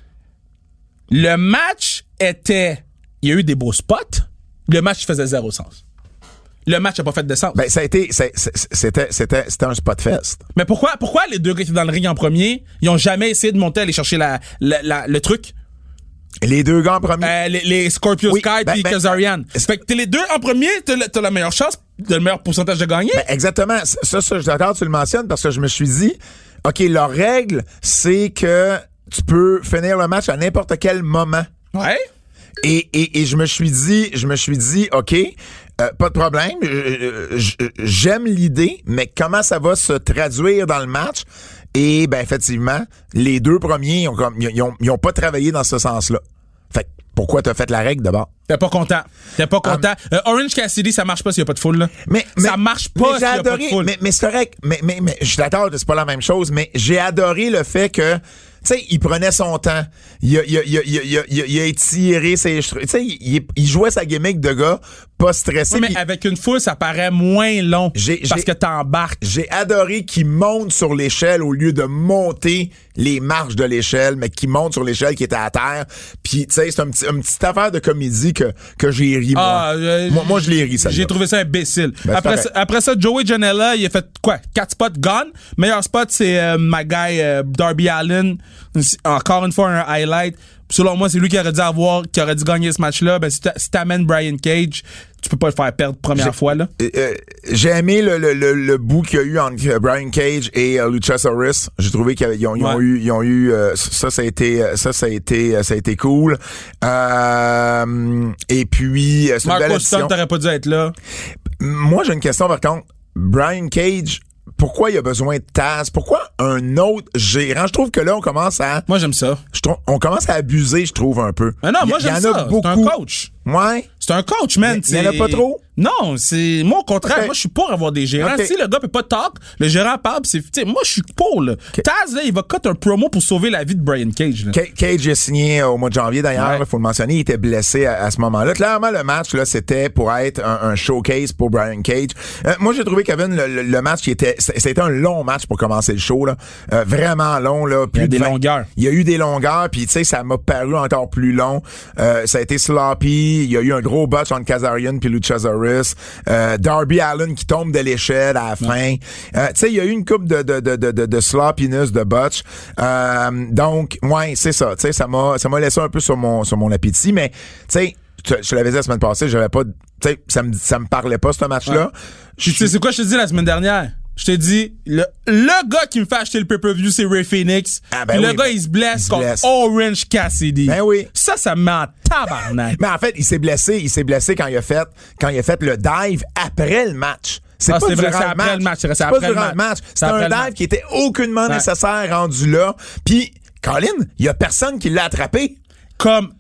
Le match était... Il y a eu des beaux spots. Le match faisait zéro sens. Le match a pas fait de sens. Ben, c'était un spot fest. Mais pourquoi les deux gars qui étaient dans le ring en premier, ils ont jamais essayé de monter, aller chercher le truc? Les deux gars en premier? Les Scorpio Sky puis Kazarian. Fait que t'es les deux en premier, t'as la meilleure chance, le meilleur pourcentage de gagner. Ben, exactement. Ça, je d'accord, tu le mentionnes parce que je me suis dit, OK, leur règle, c'est que tu peux finir le match à n'importe quel moment. Ouais. Et je me suis dit, OK, pas de problème. J'aime l'idée, mais comment ça va se traduire dans le match? Et ben effectivement, les deux premiers ils ont pas travaillé dans ce sens-là. Fait que pourquoi t'as fait la règle d'abord? T'es pas content. Orange Cassidy, ça marche pas s'il y a pas de foule, là. Ça marche pas s'il y a pas de foule. Mais c'est correct. Mais je suis d'accord, c'est pas la même chose, mais j'ai adoré le fait que, tu sais, il prenait son temps. Il a étiré ses cheveux. Tu sais, il jouait sa gimmick de gars pas stressé. Oui, mais avec une foule, ça paraît moins long parce que t'embarques. J'ai adoré qu'il monte sur l'échelle au lieu de monter les marches de l'échelle, mais qu'il monte sur l'échelle qui était à terre. Puis, tu sais, c'est une petite affaire de comédie que j'ai ri, moi. Moi, je l'ai ri, ça. J'ai trouvé ça imbécile. Ben, après ça, Joey Janela, il a fait quoi? 4 spots gone. Meilleur spot, c'est ma guy Darby Allin. Encore une fois, un highlight. Selon moi, c'est lui qui aurait dû gagner ce match-là. Ben, si t'amènes Brian Cage, tu peux pas le faire perdre première fois, là. J'ai aimé le bout qu'il y a eu entre Brian Cage et Luchasaurus. J'ai trouvé qu'ils ont eu ça a été cool. Et puis c'est une belle édition. Stone, t'aurais pas dû être là. Moi, j'ai une question par contre. Brian Cage, pourquoi il a besoin de Taz? Pourquoi un autre gérant? Je trouve que là, on commence à... Moi, j'aime ça. On commence à abuser, je trouve, un peu. Mais non, moi, j'aime ça. C'est un coach. Ouais. C'est un coach, man. Il y en a pas trop? Non, c'est... Moi, au contraire, okay. Moi, je suis pour avoir des gérants. Si le gars peut pas talk, le gérant parle, c'est... Tu sais, moi, je suis pour, là. Okay. Taz, là, il va cut un promo pour sauver la vie de Brian Cage, là. Cage a signé au mois de janvier, d'ailleurs, il faut le mentionner, il était blessé à ce moment-là. Clairement, le match, là, c'était pour être un showcase pour Brian Cage. Moi, j'ai trouvé, Kevin, le match c'était un long match pour commencer le show, là. Vraiment long, là. Il y a des longueurs. Il y a eu des longueurs, puis tu sais, ça m'a paru encore plus long. Ça a été sloppy. Il y a eu un gros botch entre Kazarian puis Luchasaurus. Darby Allin qui tombe de l'échelle à la fin. Tu sais, il y a eu une couple de sloppiness, de botch. Donc, ouais, c'est ça. Tu sais, ça m'a laissé un peu sur mon appétit, mais tu sais, je l'avais dit la semaine passée, j'avais pas, tu sais, ça me parlait pas ce match-là. Tu sais, c'est quoi je te dis la semaine dernière? Je t'ai dit, le gars qui me fait acheter le pay-per-view, c'est Rey Fénix. Le gars, il se blesse contre Orange Cassidy. Ben oui. Ça me met en tabarnak. Mais en fait, il s'est blessé quand il a fait le dive après le match. C'est pas durant le match. C'est pas durant le match. C'est un dive qui était aucunement nécessaire rendu là. Puis, Colin, il y a personne qui l'a attrapé. Comment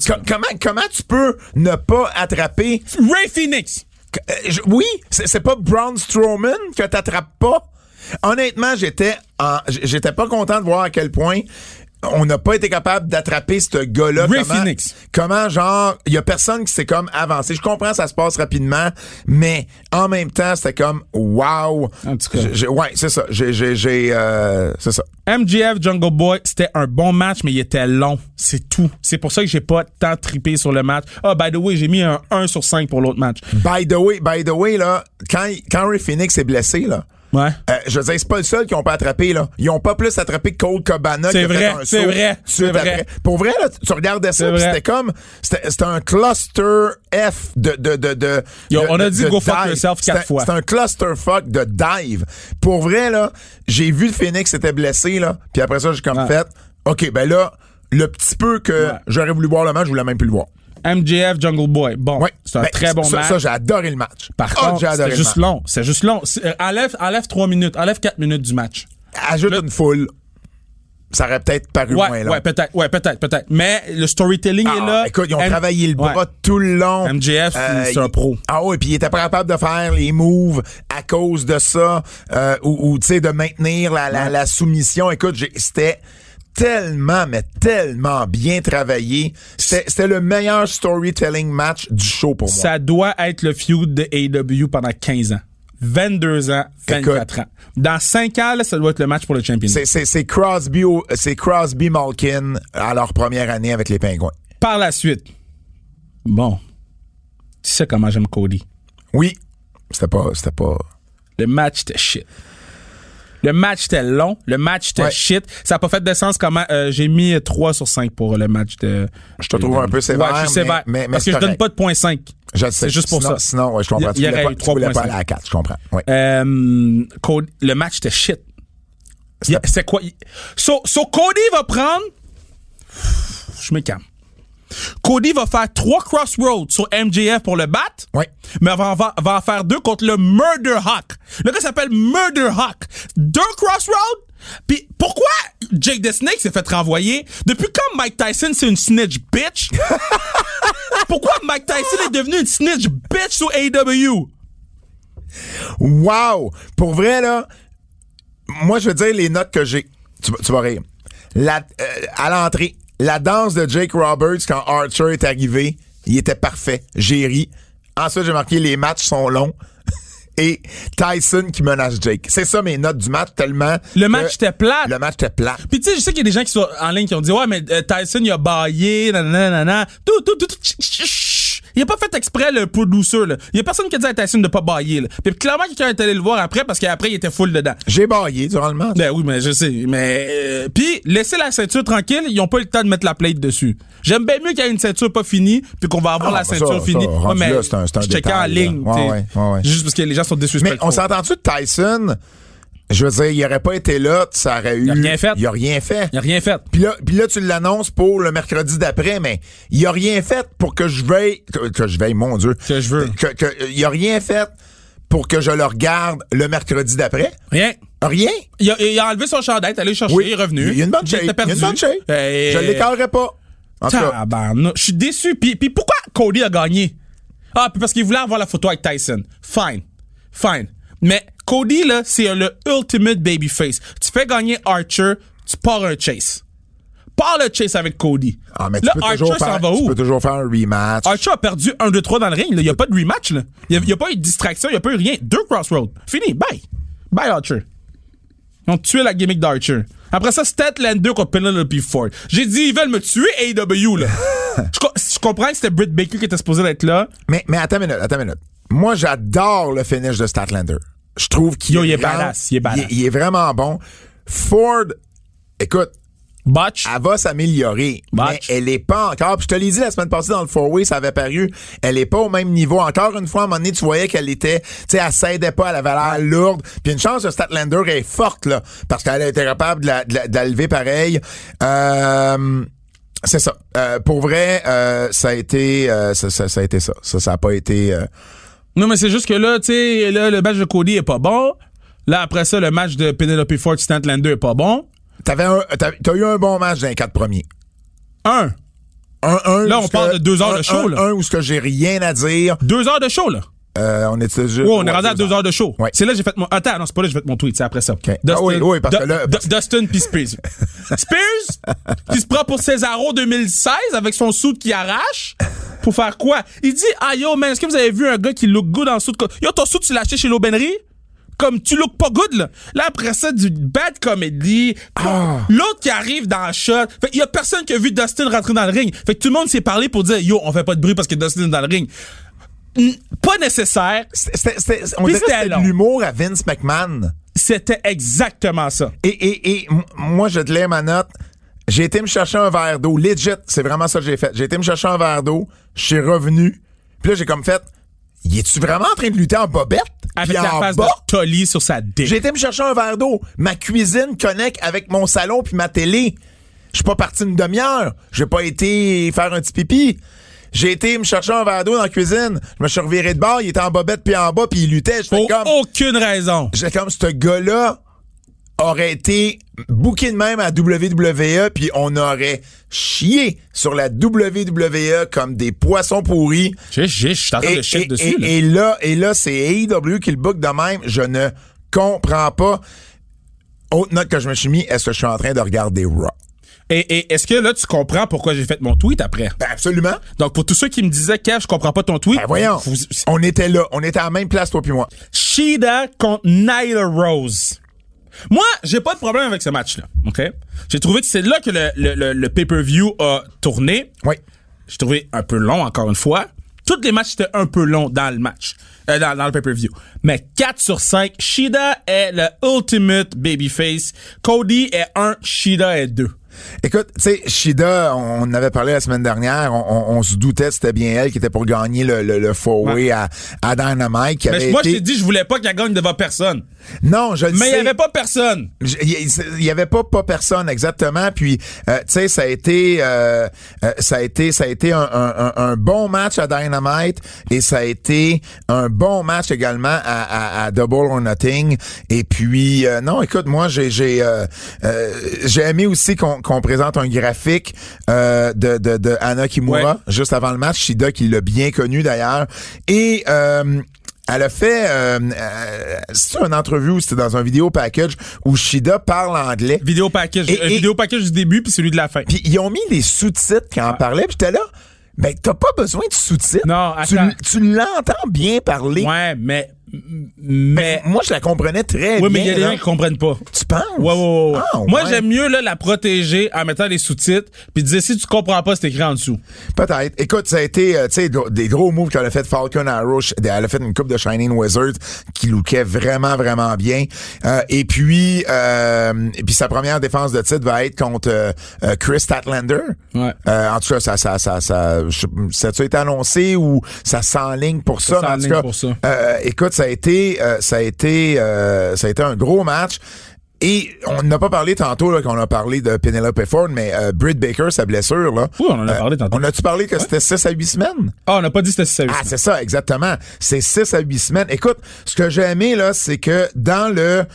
tu peux ne pas attraper Rey Fénix? Oui, c'est pas Braun Strowman que t'attrapes pas. Honnêtement, j'étais pas content de voir à quel point on n'a pas été capable d'attraper ce gars-là. Rey Fénix. Comment, genre, il y a personne qui s'est comme avancé. Je comprends, ça se passe rapidement, mais en même temps, c'était comme, wow. En tout cas. Ouais, c'est ça. C'est ça. MJF Jungle Boy, c'était un bon match, mais il était long. C'est tout. C'est pour ça que j'ai pas tant trippé sur le match. By the way, j'ai mis un 1/5 pour l'autre match. By the way, là, quand Rey Fénix est blessé, là, ouais. Je veux dire, c'est pas le seul qu'ils ont pas attrapé, là. Ils ont pas plus attrapé que Colt Cabana. C'est vrai, c'est vrai. Pour vrai, là, tu regardais ça, c'était un cluster F de on a dit de go dive. fuck yourself 4 fois. C'est un clusterfuck de dive. Pour vrai, là, j'ai vu le Phoenix était blessé, là, puis après ça, j'ai comme fait, OK, ben là, le petit peu que j'aurais voulu voir le match, je voulais même plus le voir. MJF Jungle Boy. Bon, c'est un très bon match. Ça, j'ai adoré le match. Par contre, c'est juste long. C'est juste long. Enlève 3 minutes. Enlève 4 minutes du match. Ajoute une foule. Ça aurait peut-être paru moins long. Ouais, peut-être. Mais le storytelling est là. Écoute, ils ont travaillé le bras tout le long. MJF, c'est un pro. Ah oui, puis il était pas capable de faire les moves à cause de ça, ou tu sais, de maintenir la soumission. Écoute, c'était tellement bien travaillé. C'était le meilleur storytelling match du show pour moi. Ça doit être le feud de AEW pendant 15 ans. 22 ans, 24 ans. Dans 5 ans, là, ça doit être le match pour le championship. C'est Crosby Malkin à leur première année avec les Pingouins. Par la suite. Bon. Tu sais comment j'aime Cody. Oui. C'était pas... Le match était shit. Le match était long. Le match était shit. Ça n'a pas fait de sens comment... j'ai mis 3/5 pour le match de... Je te trouve un peu sévère. Ouais, je suis sévère. Mais parce que je donne pas de 0.5. C'est juste pour ça. Sinon, je comprends. Tu voulais pas aller à 4, je comprends. Ouais. Le match était shit. C'est quoi? So, Cody va prendre... Je me calme. Cody va faire 3 crossroads sur MJF pour le battre. Oui. Mais va en faire 2 contre le Murder Hawk. Le gars s'appelle Murder Hawk. 2 crossroads. Puis pourquoi Jake the Snake s'est fait renvoyer. Depuis quand Mike Tyson, c'est une snitch bitch? Pourquoi Mike Tyson est devenu une snitch bitch sur AEW? Wow! Pour vrai, là, moi, je veux dire les notes que j'ai. Tu vas rire. À l'entrée, la danse de Jake Roberts quand Archer est arrivé, il était parfait. J'ai ri. Ensuite, j'ai marqué les matchs sont longs. Et Tyson qui menace Jake. C'est ça mes notes du match, tellement... Le match était plate. Le match était plate. Puis tu sais, je sais qu'il y a des gens qui sont en ligne qui ont dit « Ouais, mais Tyson, il a baillé, nanana. » Il a pas fait exprès le producer, là. Il y a personne qui a dit à Tyson de pas bailler, là. Puis clairement, quelqu'un est allé le voir après parce qu'après, il était full dedans. J'ai baillé durant le match. Ben oui, mais je sais. Mais puis laisser la ceinture tranquille, ils ont pas eu le temps de mettre la plate dessus. J'aime bien mieux qu'il y ait une ceinture pas finie puis qu'on va avoir la ceinture finie. Ouais, mais là, c'est un je checkais en ligne, ouais. Juste parce que les gens sont disrespectful. Mais on s'entend-tu de Tyson? Je veux dire, il aurait pas été là, ça aurait eu... Il a rien fait. Il a rien fait. Il a rien fait. Puis là, tu l'annonces pour le mercredi d'après, mais il a rien fait pour que je veille... Que je veille, mon Dieu. Que je veux. Il a rien fait pour que je le regarde le mercredi d'après. Rien. Rien? Il a enlevé son chandail, allé chercher, il est revenu. Il y a une bonne shape. Je l'écarterai pas. Je suis déçu. Puis pourquoi Cody a gagné? Ah, puis parce qu'il voulait avoir la photo avec Tyson. Fine. Mais Cody, là, c'est le ultimate babyface. Tu fais gagner Archer, tu pars un chase. Pars le chase avec Cody. Ah, mais là, Archer s'en va où? Tu peux toujours faire un rematch. Archer a perdu 1-2-3 dans le ring. Il n'y a pas de rematch. Là. Il n'y a pas eu de distraction. Il n'y a pas eu rien. 2 crossroads. Fini. Bye, Archer. Ils ont tué la gimmick d'Archer. Après ça, Statlander contre Penelope Ford. J'ai dit, ils veulent me tuer AEW, là. Je comprends que c'était Britt Baker qui était supposé être là. Mais attends une minute. Moi, j'adore le finish de Statlander. Je trouve qu'il est badass. Il est vraiment bon. Ford, écoute, Botch. Elle va s'améliorer. Mais elle est pas encore. Puis je te l'ai dit la semaine passée dans le 4-Way, ça avait paru. Elle est pas au même niveau. Encore une fois, à un moment donné, tu voyais qu'elle était, tu sais, elle s'aidait pas, elle avait l'air lourde. Puis une chance que Statlander est forte, là. Parce qu'elle a été capable de la lever pareil. C'est ça. Pour vrai, ça a été ça. Ça a pas été... Non, mais c'est juste que là, tu sais, là, le match de Cody est pas bon. Là, après ça, le match de Penelope Ford Statlander est pas bon. T'as eu un bon match dans les 4 premiers. Un. Là, on parle de 2 heures de show, là. Un où ce que j'ai rien à dire. 2 heures de show, là. On était juste. Ouais, on est rendu à 2 heures de show. Ouais. C'est là que j'ai fait mon. Attends, non, c'est pas là que j'ai fait mon tweet, c'est après ça. Okay. Dustin, oui, parce que là. Dustin pis Spears. Spears, qui se prend pour Cesaro 2016 avec son suit qui arrache. Pour faire quoi? Il dit, ah yo, man, est-ce que vous avez vu un gars qui look good en suit? Yo, ton suit, tu l'as acheté chez l'Aubainerie? Comme tu look pas good, là. Là, après ça, du bad comedy. L'autre qui arrive dans le shot. Fait qu'il y a personne qui a vu Dustin rentrer dans le ring. Fait que tout le monde s'est parlé pour dire, yo, on fait pas de bruit parce que Dustin est dans le ring. Pas nécessaire. On dirait que c'était de l'humour à Vince McMahon. C'était exactement ça. Et moi, je te lève ma note. J'ai été me chercher un verre d'eau. Legit, c'est vraiment ça que j'ai fait. J'ai été me chercher un verre d'eau. Je suis revenu. Puis là, j'ai comme fait, y es-tu vraiment en train de lutter en bobette? Avec la face de Tolly sur sa dick. J'ai été me chercher un verre d'eau. Ma cuisine connecte avec mon salon puis ma télé. Je suis pas parti une demi-heure. J'ai pas été faire un petit pipi. J'ai été me chercher un verre d'eau dans la cuisine. Je me suis reviré de bord. Il était en bobette puis en bas puis il luttait. Pour aucune raison. J'étais comme, ce gars-là aurait été booké de même à WWE puis on aurait chié sur la WWE comme des poissons pourris. Je suis en train de chier dessus. Et là, c'est AEW qui le book de même. Je ne comprends pas. Autre note que je me suis mis, est-ce que je suis en train de regarder Raw? Et est-ce que là, tu comprends pourquoi j'ai fait mon tweet après? Ben absolument. Donc, pour tous ceux qui me disaient, Kev, je comprends pas ton tweet. Ben voyons, on était là. On était à la même place, toi puis moi. Shida contre Nyla Rose. Moi, j'ai pas de problème avec ce match-là, OK? J'ai trouvé que c'est là que le pay-per-view a tourné. Oui. J'ai trouvé un peu long, encore une fois. Tous les matchs étaient un peu longs dans le match, dans le pay-per-view. Mais 4/5, Shida est le ultimate babyface. Cody est 1, Shida est 2. Écoute, tu sais, Shida, on en avait parlé la semaine dernière, on se doutait que c'était bien elle qui était pour gagner le four-way à Dynamite. Qui avait moi, je t'ai dit, je voulais pas qu'elle gagne devant personne. Non, je le sais. Mais il y avait pas personne. Il y avait pas personne, exactement. Puis, tu sais, ça a été un bon match à Dynamite et ça a été un bon match également à Double or Nothing. Et puis, non, écoute, moi, j'ai aimé aussi qu'on présente un graphique de Anna Kimura juste avant le match. Shida qui l'a bien connu d'ailleurs. Et elle a fait c'était une entrevue ou c'était dans un vidéo package où Shida parle anglais. Vidéo package, vidéo package du début puis celui de la fin. Puis ils ont mis les sous-titres quand on parlait, puis j'étais là. Ben t'as pas besoin de sous-titres. Non, attends. Tu l'entends bien parler. Ouais, mais moi je la comprenais très bien. Oui, mais il y a des gens qui comprennent pas. Tu penses? Ouais. Ah, moi, ouais. j'aime mieux là la protéger en mettant les sous-titres puis dire si tu comprends pas, c'est écrit en dessous. Peut-être. Écoute, ça a été tu sais des gros moves qu'elle a fait Falcon Arrow, elle a fait une coupe de Shining Wizards qui lookait vraiment vraiment bien. Et puis sa première défense de titre va être contre Chris Statlander. Ouais. En tout cas, ça a été annoncé ou ça s'enligne pour ça. En tout cas, pour ça. Écoute, ça a été un gros match. Et on n'a pas parlé tantôt là, qu'on a parlé de Penelope Ford, mais Britt Baker, sa blessure, là. Oui, on en a parlé tantôt. On a-tu parlé que c'était 6 à 8 semaines? Ah, on n'a pas dit que c'était 6 à 8 Ah, semaines. c'est ça, exactement. C'est 6 à 8 semaines. Écoute, ce que j'ai aimé, là, c'est que dans le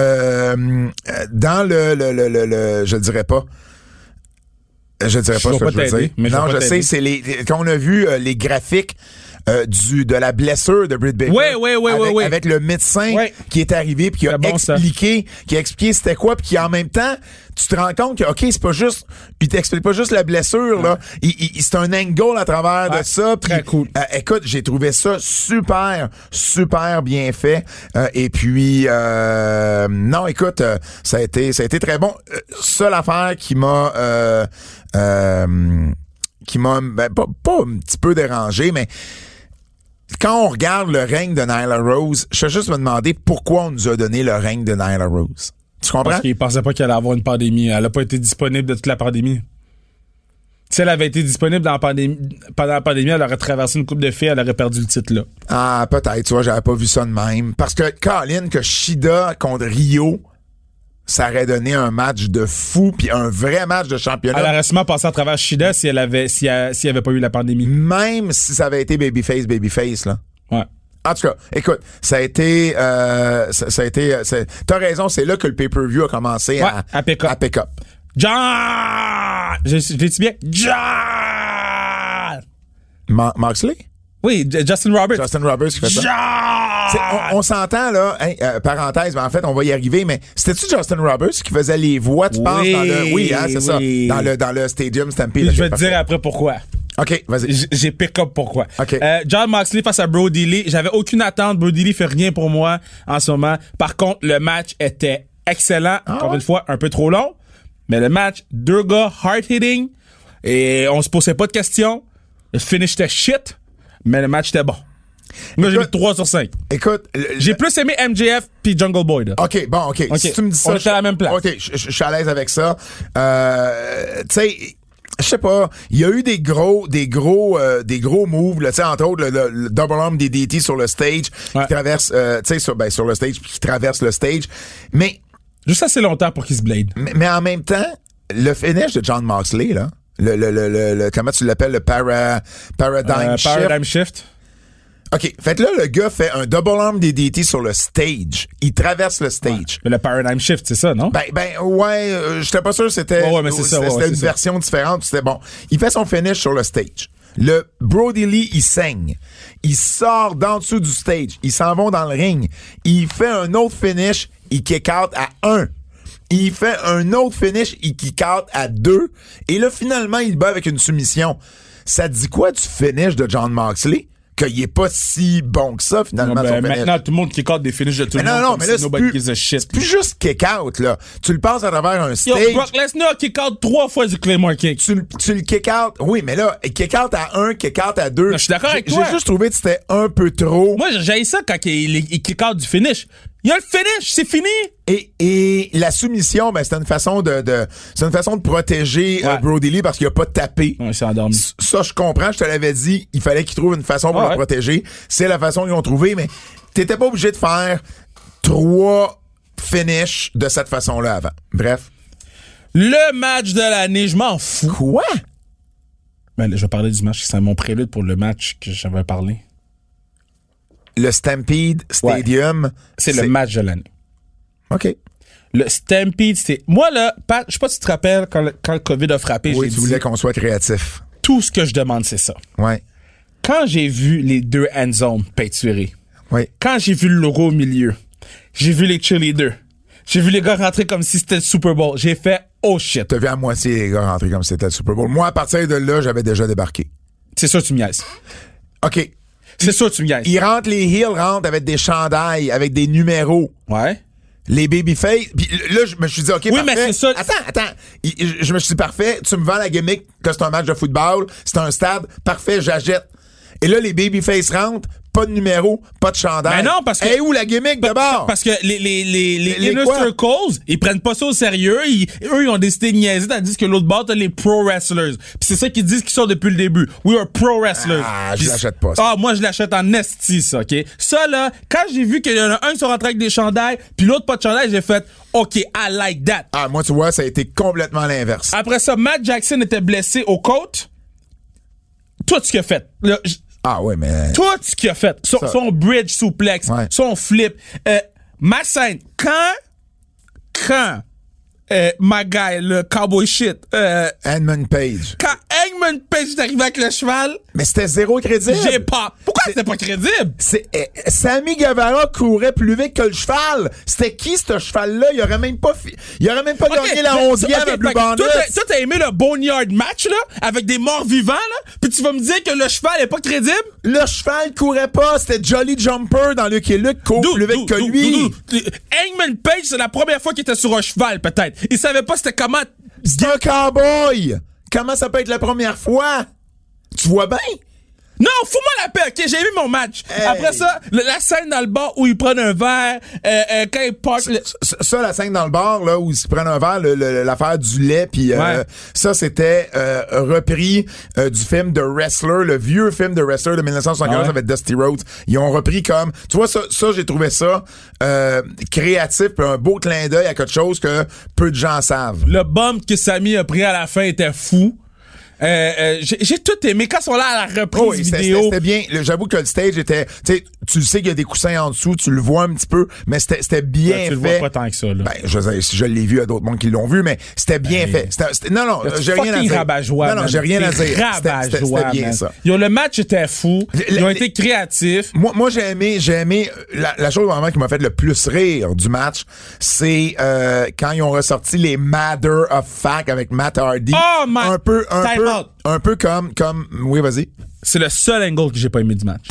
je dirais pas. Je dirais pas ce que je veux dire. Non, je sais, c'est quand on a vu les graphiques de la blessure de Britt Baker. Oui. Avec le médecin qui est arrivé puis qui a expliqué c'était quoi puis qui en même temps, tu te rends compte que OK, c'est pas juste il t'explique pas juste la blessure là, c'est un angle à travers de ça. Très cool. Écoute, j'ai trouvé ça super bien fait et puis non, écoute, ça a été très bon. Seule affaire qui m'a pas un petit peu dérangé, mais quand on regarde le règne de Nyla Rose, je vais juste me demander pourquoi on nous a donné le règne de Nyla Rose. Tu comprends? Parce qu'il pensait pas qu'elle allait avoir une pandémie. Elle a pas été disponible de toute la pandémie. Si elle avait été disponible pendant la pandémie, elle aurait traversé une coupe de filles, elle aurait perdu le titre là. Ah, peut-être, tu vois, j'avais pas vu ça de même. Parce que, Colin, que Shida contre Rio, ça aurait donné un match de fou puis un vrai match de championnat. Elle aurait sûrement passé à travers Shida si elle avait pas eu la pandémie. Même si ça avait été babyface, là. Ouais. En tout cas, écoute, ça a été, t'as raison, c'est là que le pay-per-view a commencé à pick up. À pick up. John! J'ai-tu bien? John! Moxley? Oui, Justin Roberts. Justin Roberts qui fait ça. On s'entend, là, parenthèse, mais en fait, on va y arriver, mais c'était-tu Justin Roberts qui faisait les voix, tu penses, dans le... Oui, hein, c'est ça. Dans le Stadium Stampede. Je vais te dire après pourquoi. OK, vas-y. J'ai pick up pourquoi. OK. John Moxley face à Brody Lee. J'avais aucune attente. Brody Lee fait rien pour moi en ce moment. Par contre, le match était excellent. Encore une fois, un peu trop long. Mais le match, deux gars hard-hitting. Et on se posait pas de questions. Le finish était shit. Mais le match était bon. Moi, j'ai mis 3 sur 5. Écoute, j'ai plus aimé MJF puis Jungle Boy. Là. OK. Si tu me dis ça, on était à la même place. OK, je suis à l'aise avec ça. Tu sais, je sais pas, il y a eu des gros moves, là, tu sais, entre autres le double arm DDT sur le stage qui traverse, tu sais, sur le stage qui traverse le stage. Mais juste assez longtemps pour qu'il se blade. Mais en même temps, le finish de John Moxley, là, le comment tu l'appelles, le paradigm shift. OK. Fait là, le gars fait un double arm DDT sur le stage. Il traverse le stage. Ouais. Mais le paradigm shift, c'est ça, non? J'étais pas sûr c'était mais c'est ça, c'était une version différente. C'était bon. Il fait son finish sur le stage. Le Brody Lee, il saigne. Il sort d'en dessous du stage. Ils s'en vont dans le ring. Il fait un autre finish. Il kick out à 1. Il fait un autre finish. Il kick out à 2. Et là, finalement, il bat avec une soumission. Ça te dit quoi du finish de John Moxley? Qu'il est pas si bon que ça, finalement, son finish. Maintenant, tout le monde kick out des finishes de tout le monde. Non, mais là, c'est plus juste kick out, là. Tu le passes à travers un stage. Yo, Brock Lesnar kick out 3 fois du Claymore kick. Tu le kick out. Oui, mais là, kick out à 1, kick out à 2. Je suis d'accord avec toi. J'ai juste trouvé que c'était un peu trop. Moi, j'ai ça quand il kick out du finish. Il y a le finish, c'est fini. Et la soumission, ben, c'était une façon de protéger Brody Lee parce qu'il a pas tapé. Ouais, il s'est endormi. Ça, je comprends, je te l'avais dit, il fallait qu'ils trouvent une façon pour le protéger. C'est la façon qu'ils ont trouvé, mais t'étais pas obligé de faire 3 finishes de cette façon-là avant. Bref. Le match de l'année, je m'en fous. Quoi? Ben, je vais parler du match, c'est mon prélude pour le match que j'avais parlé. Le Stampede Stadium. C'est le match de l'année. OK. Le Stampede, c'est... Moi, là, Pat, je sais pas si tu te rappelles quand le COVID a frappé, Oui, j'ai tu voulais qu'on soit créatif. Tout ce que je demande, c'est ça. Ouais. Quand j'ai vu les 2 end zones peinturées, quand j'ai vu le logo au milieu, j'ai vu les cheerleaders, j'ai vu les gars rentrer comme si c'était le Super Bowl, j'ai fait « Oh shit ». T'as vu à moitié les gars rentrer comme si c'était le Super Bowl. Moi, à partir de là, j'avais déjà débarqué. C'est sûr que tu me niaises. OK. C'est sûr que tu me niaises. Les Hills rentrent avec des chandails, avec des numéros. Ouais. Les Babyface. Puis là, je me suis dit, OK, oui, parfait. Mais c'est ça. Attends. Je me suis dit, parfait, tu me vends la gimmick que c'est un match de football, c'est un stade, parfait, j'achète. Et là, les Babyface rentrent, pas de numéro, pas de chandail. Mais non, parce que... Et où la gimmick d'abord? Parce que les Inner Circles, ils prennent pas ça au sérieux. Eux, ils ont décidé de niaiser, tandis que l'autre bord, t'as les pro wrestlers. Puis c'est ça qu'ils disent qu'ils sont depuis le début. We are pro wrestlers. Ah, je l'achète pas, ça. Ah, moi, je l'achète en esti, ça, OK? Ça, là, quand j'ai vu qu'il y en a un qui sont rentrés avec des chandails, puis l'autre pas de chandail, j'ai fait, OK, I like that. Ah, moi, tu vois, ça a été complètement l'inverse. Après ça, Matt Jackson était blessé aux côtes. Tout ce qu'il a fait. Là, ah ouais, mais... Tout ce qu'il a fait. Son bridge suplex, son flip. Ma scène, quand my guy, le cowboy shit... Hangman Page. Quand Hangman Page est arrivé avec le cheval... Mais c'était zéro crédible. J'ai pas... Pourquoi c'était pas crédible? Sammy Guevara courait plus vite que le cheval. C'était qui, ce cheval-là? Il aurait même pas gagné la 11e à Blue Bandit. Toi, t'as aimé le Boneyard match, là, avec des morts vivants, là, puis tu vas me dire que le cheval est pas crédible? Le cheval courait pas. C'était Jolly Jumper dans Lucky Luke court plus vite que lui. Hangman Page, c'est la première fois qu'il était sur un cheval, peut-être. Il savait pas c'était comment... C'est un cowboy! Comment ça peut être la première fois? Tu vois bien? Non, fous-moi la paix, OK? J'ai vu mon match. Hey. Après ça, la scène dans le bar où ils prennent un verre, quand ils partent... Ça, la scène dans le bar, là, où ils se prennent un verre, l'affaire du lait, puis ça, c'était repris du film de Wrestler, le vieux film de Wrestler de 1971 avec Dusty Rhodes. Ils ont repris comme... Tu vois, ça j'ai trouvé ça créatif, puis un beau clin d'œil à quelque chose que peu de gens savent. Le bump que Sammy a pris à la fin était fou. J'ai tout aimé quand ils sont là à la reprise vidéo. C'était bien. J'avoue que le stage était, tu sais qu'il y a des coussins en dessous, tu le vois un petit peu, mais c'était bien fait. Tu le vois pas tant que ça, là. Ben, je l'ai vu à d'autres mondes qui l'ont vu, mais c'était bien fait. Non, j'ai rien à dire. Non, j'ai rien à dire. C'était bien ça. Le match était fou. Ils ont été créatifs. Moi, j'ai aimé la chose vraiment qui m'a fait le plus rire du match, c'est quand ils ont ressorti les Matter of Fact avec Matt Hardy. Oh, un peu comme oui, vas-y. C'est le seul angle que j'ai pas aimé du match.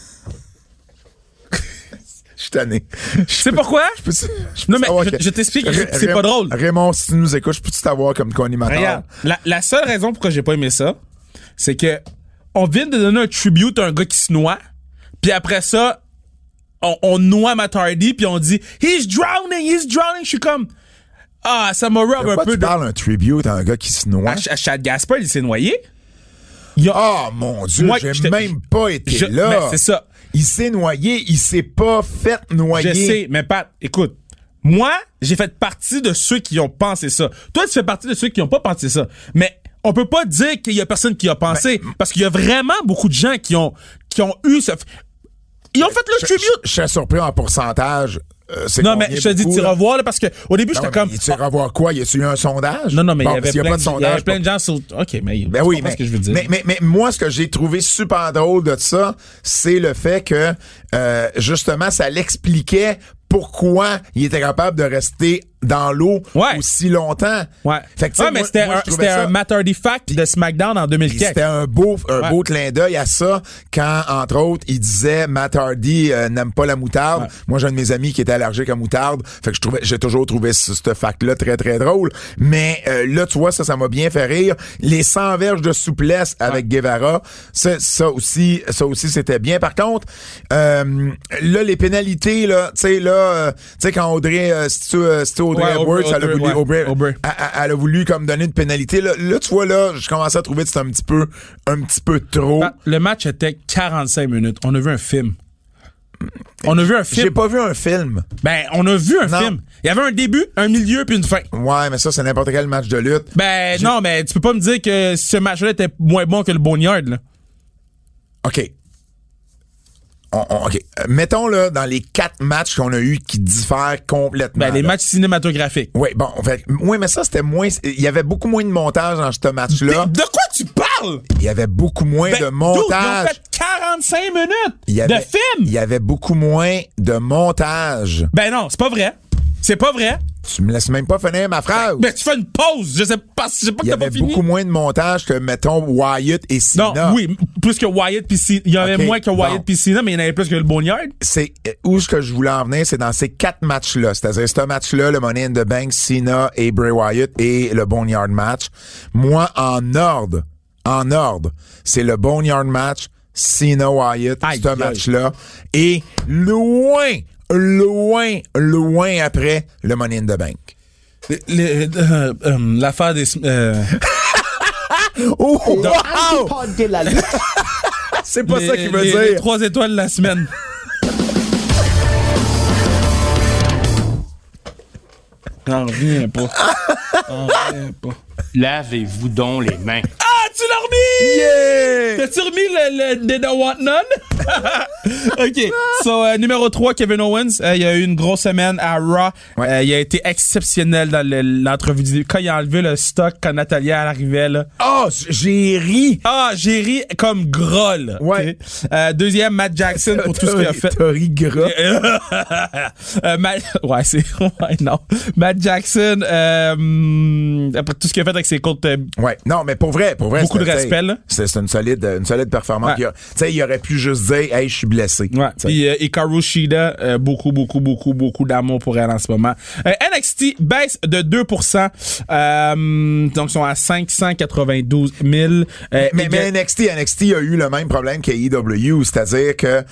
Je suis tanné. Tu sais pourquoi? Non, mais je t'explique que c'est pas drôle. Raymond, si tu nous écoutes, je peux-tu t'avoir comme co-animateur? Regarde, la seule raison pourquoi j'ai pas aimé ça, c'est que on vient de donner un tribute à un gars qui se noie, puis après ça, on noie Matt Hardy, puis on dit « He's drowning! Je suis comme... Ah, ça m'a rub un peu. Tu parles un tribute à un gars qui se noie? À Chad Gaspard, il s'est noyé. Oh mon Dieu, j'ai même pas été là. Mais c'est ça. Il s'est noyé, il s'est pas fait noyer. Je sais, mais Pat, écoute, moi, j'ai fait partie de ceux qui ont pensé ça. Toi, tu fais partie de ceux qui ont pas pensé ça. Mais on peut pas dire qu'il y a personne qui a pensé, parce qu'il y a vraiment beaucoup de gens qui ont eu ce... Ils ont fait le tribute. Je suis surpris en pourcentage. Non, mais je te dis, tu revois, là, parce que au début, j'étais comme. Tu revois quoi? Y a-tu eu un sondage? Non, mais il y avait plein de gens sur. OK, mais. Ben oui, mais. Ce que je veux dire. Mais moi, ce que j'ai trouvé super drôle de ça, c'est le fait que, justement, ça l'expliquait pourquoi il était capable de rester dans l'eau Ouais. aussi longtemps. Ouais. Fait que, tu sais, mais moi, c'était je trouvais c'était ça- un Matt Hardy fact de SmackDown en 2004. C'était un beau clin d'œil à ça quand, entre autres, il disait Matt Hardy n'aime pas la moutarde. Ouais. Moi, j'ai un de mes amis qui était allergique à moutarde. Fait que j'ai toujours trouvé ce fact-là très, très drôle. Mais là, tu vois, ça m'a bien fait rire. Les 100 verges de souplesse avec Guevara, ça aussi, c'était bien. Par contre, là, les pénalités, là, tu sais, quand Audrey, c'était Audrey Ouais, Edwards, elle a voulu, Aubrey. elle a voulu comme donner une pénalité. Là, tu vois, là, je commençais à trouver que c'était un petit peu trop. Le match était 45 minutes. On a vu un film. On a vu un film. J'ai pas vu un film. Ben, on a vu un Non. film. Il y avait un début, un milieu puis une fin. Ouais, mais ça, c'est n'importe quel match de lutte. Ben, non, mais tu peux pas me dire que ce match-là était moins bon que le Boneyard, là. OK. OK. Mettons, là, dans les 4 matchs qu'on a eu qui diffèrent complètement. Ben, les là. matchs cinématographiques. Oui, bon, mais ça, c'était moins. Il y avait beaucoup moins de montage dans ce match-là. De quoi tu parles? Il y avait beaucoup moins Ben, de dude, montage. ils ont fait 45 minutes Il y avait- de film. Il y avait beaucoup moins de montage. Ben non, c'est pas vrai. C'est pas vrai. Tu me laisses même pas finir ma phrase. Ben, tu fais une pause. Je sais pas que Il y t'as pas avait fini. beaucoup moins de montage que, mettons, Wyatt et Cena. Non, oui, plus que Wyatt pis Cena. Il y en avait Ok, moins que Wyatt bon. pis Cena, mais il y en avait plus que le Boneyard. C'est où ce que je voulais en venir, c'est dans ces 4 matchs-là. C'est-à-dire, ce match-là, le Money in the Bank, Cena et Bray Wyatt et le Boneyard match. Moi, en ordre, c'est le Boneyard match, Cena Wyatt, Aïe, ce aïe. match-là. Et loin après, le Money in the Bank. L'affaire des... Oh, wow! C'est pas ça qu'il veut les dire. 3 étoiles de la semaine. J'en reviens pas. Lavez-vous donc les mains. Ah, tu l'as remis! Yeah! T'as-tu remis le They Don't Want None? OK. So, numéro 3, Kevin Owens. Il y a eu une grosse semaine à Raw. Ouais. Il a été exceptionnel dans l'entrevue. Quand il a enlevé le stock, quand Natalia arrivait, là. Oh, j'ai ri. Ah, j'ai ri comme gras, là. Ouais. OK? Deuxième, Matt Jackson pour tout ce qu'il a fait. T'as ri gras. Ouais, c'est... Ouais, non. Matt Jackson, après tout ce qu'il a fait avec ses comptes... Ouais, non, mais pour vrai, Beaucoup de c'était- respect, là. C'est une solide performance. Ouais. Tu sais, il aurait pu juste dire, hey, je suis blessé. Ouais. T'sais. Puis Hikaru Shida, beaucoup d'amour pour elle en ce moment. NXT baisse de 2%. Donc, ils sont à 592 000. Mais NXT a eu le même problème qu'AEW, c'est-à-dire que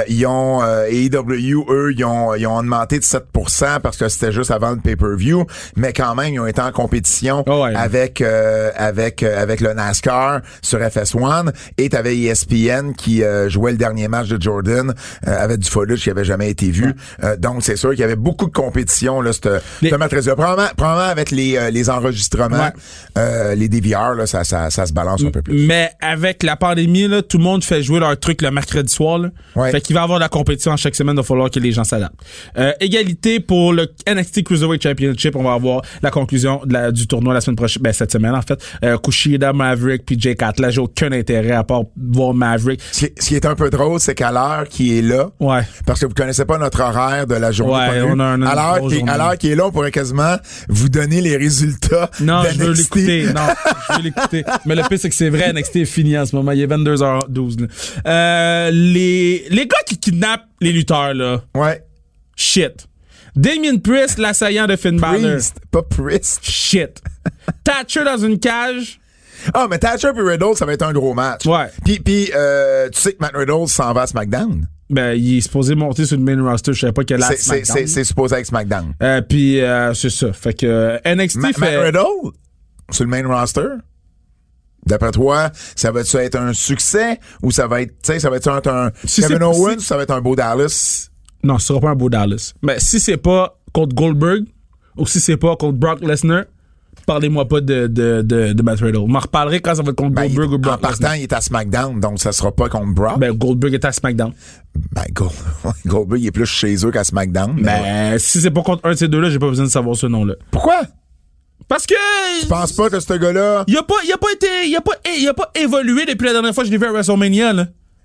AEW, eux, ils ont augmenté de 7% parce que c'était juste avant le pay-per-view, mais quand même, ils ont été en compétition Oh ouais. avec le NASCAR sur FS1 et t'avais ESPN qui jouait le dernier match de Jordan avec du footage qui avait jamais été vu. Donc, c'est sûr qu'il y avait beaucoup de compétition, là, ce match-là. Probablement avec les enregistrements, les DVR, là, ça se balance un peu plus. Mais avec la pandémie, là, tout le monde fait jouer leur truc le mercredi soir. Là. Ouais. Fait qu'il va y avoir de la compétition chaque semaine. Il va falloir que les gens s'adaptent. Égalité pour le NXT Cruiserweight Championship. On va avoir la conclusion du tournoi la semaine prochaine. Ben, cette semaine, en fait. Kushida, Maverick, puis Jake Atlas. J'ai aucun intérêt à part voir Maverick. Ce qui est un peu drôle, c'est qu'à l'heure qui est là, Ouais. parce que vous connaissez pas notre horaire de la journée Ouais, qu'on on a a eu, une à grosse journée. l'heure qui est là, on pourrait quasiment vous donner les résultats Non, je veux d'NXT. l'écouter. Non, je veux l'écouter. Mais le pire, c'est que c'est vrai, NXT est fini en ce moment. Il est 22h12. Là. Les gars qui kidnappent les lutteurs, là. Ouais. Shit. Damien Priest, l'assaillant de Finn Balor. Priest, pas Priest. Shit. Thatcher dans une cage. Ah, mais Thatcher et Riddle, ça va être un gros match. Ouais. Puis tu sais que Matt Riddle s'en va à SmackDown. Ben, il est supposé monter sur le main roster. Je savais pas qu'elle a SmackDown. C'est supposé être SmackDown. Puis c'est ça. Fait que NXT Matt Riddle, sur le main roster, d'après toi, ça va-tu être un succès ou ça va être, tu sais, ça va être un Si Kevin c'est- Owens ou ça va être un Bo Dallas? Non, ce sera pas un beau Dallas. Mais si c'est pas contre Goldberg ou si c'est pas contre Brock Lesnar, parlez-moi pas de Matt Riddle. On m'en reparlerai quand ça va être contre Ben, Goldberg ou en Brock partant, Lesnar. il est à SmackDown, donc ça sera pas contre Brock. Ben, Goldberg est à SmackDown. Ben, Goldberg, il est plus chez eux qu'à SmackDown. mais ouais. Ben, si c'est pas contre un de ces deux-là, j'ai pas besoin de savoir ce nom-là. Pourquoi? Parce que... Je pense pas que ce gars-là... Il a pas évolué depuis la dernière fois que je l'ai vu à WrestleMania, là.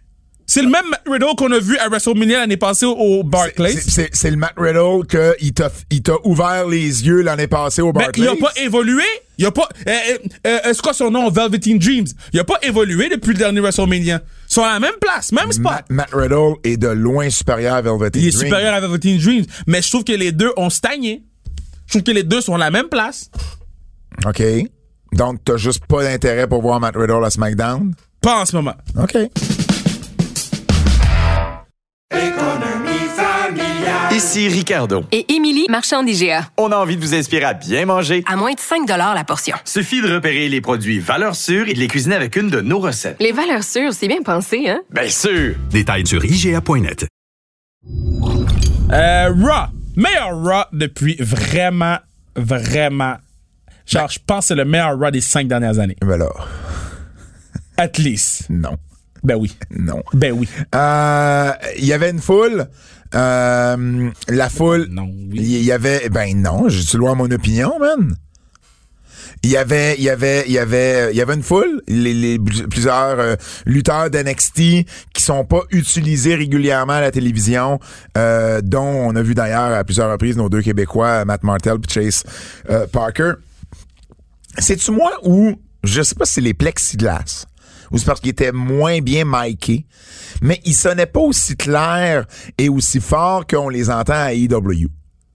C'est le même Matt Riddle qu'on a vu à WrestleMania l'année passée au Barclays. C'est le Matt Riddle que il t'a ouvert les yeux l'année passée au Barclays. Mais il a pas évolué. Il a pas. C'est quoi son nom? Velveteen Dreams. Il a pas évolué depuis le dernier WrestleMania. Ils sont à la même place, même spot. Matt Riddle est de loin supérieur à Velveteen Dreams. Il est supérieur à Velveteen Dreams. Mais je trouve que les deux ont stagné. Je trouve que les deux sont à la même place. OK. Donc, t'as juste pas d'intérêt pour voir Matt Riddle à SmackDown? Pas en ce moment. OK. Ici Ricardo. Et Émilie, marchand d'IGA. On a envie de vous inspirer à bien manger. À moins de 5 $ la portion. Suffit de repérer les produits valeurs sûres et de les cuisiner avec une de nos recettes. Les valeurs sûres, c'est bien pensé, hein? Bien sûr! Détails sur IGA.net. Raw. Meilleur Raw depuis vraiment. Genre, je pense que c'est le meilleur Raw des 5 dernières années. Ben là. At least. Non. Ben oui. Non. Ben oui. Il y avait une foule. La foule. Non, oui. Il y avait. Ben non, je suis loin à mon opinion, man. Il y avait une foule, plusieurs lutteurs d'NXT qui sont pas utilisés régulièrement à la télévision, dont on a vu d'ailleurs à plusieurs reprises nos deux Québécois, Matt Martel et Chase Parker. C'est-tu moi ou je sais pas si c'est les plexiglas ou c'est parce qu'il était moins bien micé, mais il sonnait pas aussi clair et aussi fort qu'on les entend à AEW.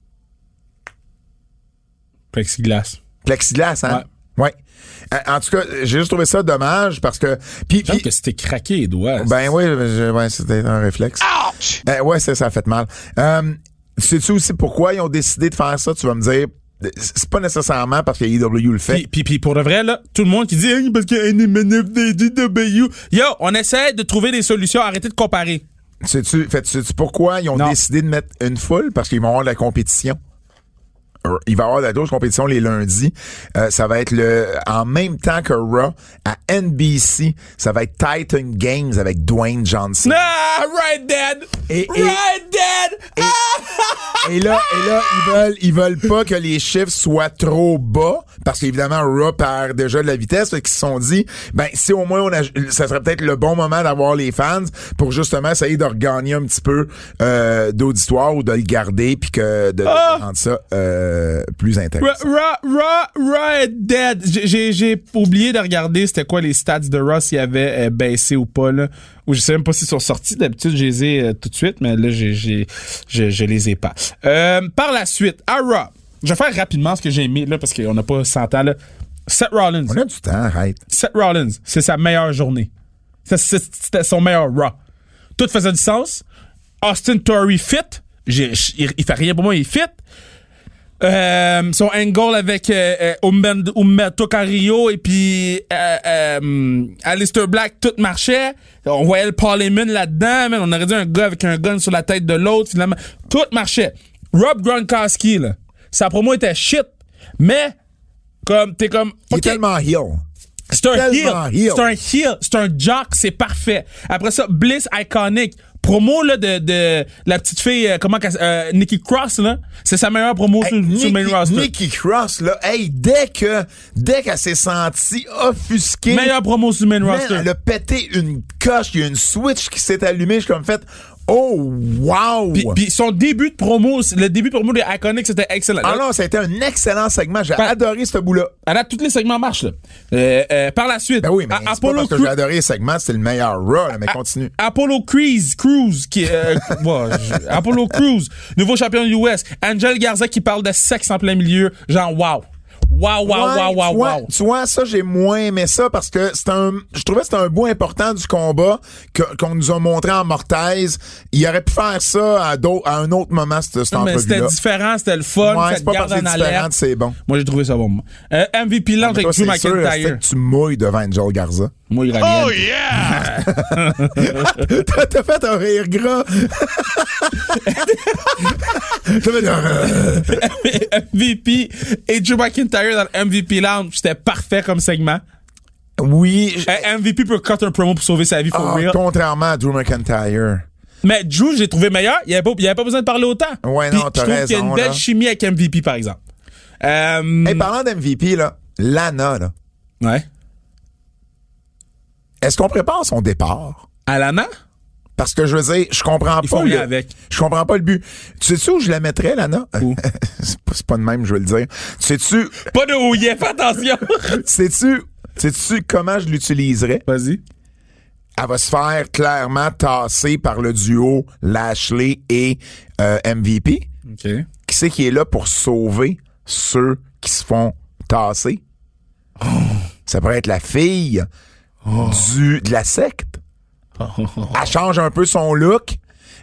Plexiglas. Plexiglas, hein? Ouais. En tout cas, j'ai juste trouvé ça dommage parce que... Je pense que c'était craqué les doigts. Ben oui, c'était un réflexe. Ouch! Ouais, ça a fait mal. Sais-tu aussi pourquoi ils ont décidé de faire ça? Tu vas me dire, c'est pas nécessairement parce que AEW le fait. Puis pour de vrai, là, tout le monde qui dit hey, parce qu'il y a une manœuvre d'AEW. Yo, on essaie de trouver des solutions. Arrêtez de comparer. Sais-tu pourquoi ils ont décidé de mettre une foule? Parce qu'ils vont avoir de la compétition. Il va y avoir de la grosse compétition les lundis. Ça va être en même temps que Raw à NBC. Ça va être Titan Games avec Dwayne Johnson. Ah, right dead. Right dead. Et là, ils veulent pas que les chiffres soient trop bas parce qu'évidemment Raw perd déjà de la vitesse. Fait qu'ils se sont dit, ben si au moins ça serait peut-être le bon moment d'avoir les fans pour justement essayer de regagner un petit peu d'auditoire ou de le garder puis que de rendre ça plus intéressant. Raw dead. J'ai oublié de regarder c'était quoi les stats de Raw s'il avait baissé ou pas là. Ou je sais même pas s'ils sont sortis. D'habitude, je les ai tout de suite, mais là, je les ai pas. Par la suite, à Raw, je vais faire rapidement ce que j'ai mis là parce qu'on n'a pas 100 ans là. Seth Rollins. On a du temps, arrête. Seth Rollins, c'est sa meilleure journée. C'était son meilleur Raw. Tout faisait du sens. Austin Theory fit. Il fait rien pour moi, il fit. Son angle avec Humberto Carrillo et puis Aleister Black, tout marchait. On voyait le Paul Heyman là-dedans, man. On aurait dit un gars avec un gun sur la tête de l'autre. Finalement, tout marchait. Rob Gronkowski, là, sa promo était shit, mais t'es comme... Il est tellement heel. C'est un heel. C'est un jock, c'est parfait. Après ça, Bliss Iconic. Promo là de la petite fille Nikki Cross là, c'est sa meilleure promo sur le main roster. Nikki Cross là, hey, dès qu'elle s'est sentie offusquée, meilleure promo sur le main roster. Elle a pété une coche, il y a une switch qui s'est allumée, je suis comme fait oh wow. Puis son début de promo, le début de promo des Iconics c'était excellent. Ah non, c'était un excellent segment, j'ai adoré ce bout-là. Alors tous les segments marchent là. Par la suite, ben oui, mais c'est pas parce que j'ai adoré les segments, c'est le meilleur Raw, là, mais continue. Apollo Crews qui Apollo Crews, nouveau champion US. Angel Garza qui parle de sexe en plein milieu, genre wow. Wow. Tu vois, ça, j'ai moins aimé ça parce que je trouvais que c'était un bout important du combat qu'on nous a montré en Mortaise. Il aurait pu faire ça à un autre moment, cette entrevue-là. Mais c'était différent, c'était le fun, ça te garde en alerte. C'est bon. Moi, j'ai trouvé ça bon. MVP Lounge avec Drew McIntyre. Tu mouilles devant Angel Garza. Moi, il oh yeah! T'as fait un rire gras. MVP et Drew McIntyre dans le MVP Lounge, c'était parfait comme segment. Oui. MVP peut cut un promo pour sauver sa vie for real. Contrairement à Drew McIntyre. Mais Drew, j'ai trouvé meilleur. Il y avait pas besoin de parler autant. Ouais, non, t'as raison. Je trouve qu'il y a une belle chimie avec MVP, par exemple. Parlant d'MVP, là, Lana, là. Ouais. Est-ce qu'on prépare son départ? À Lana? Parce que je veux dire, je comprends Il faut pas. aller avec. Je comprends pas le but. Tu sais-tu où je la mettrais, Lana? C'est pas de même, je veux le dire. Sais-tu. Pas de houillet, fais attention! Sais-tu comment je l'utiliserais? Vas-y. Elle va se faire clairement tasser par le duo Lashley et MVP. OK. Qui c'est qui est là pour sauver ceux qui se font tasser? Oh. Ça pourrait être la fille de la secte. Elle change un peu son look.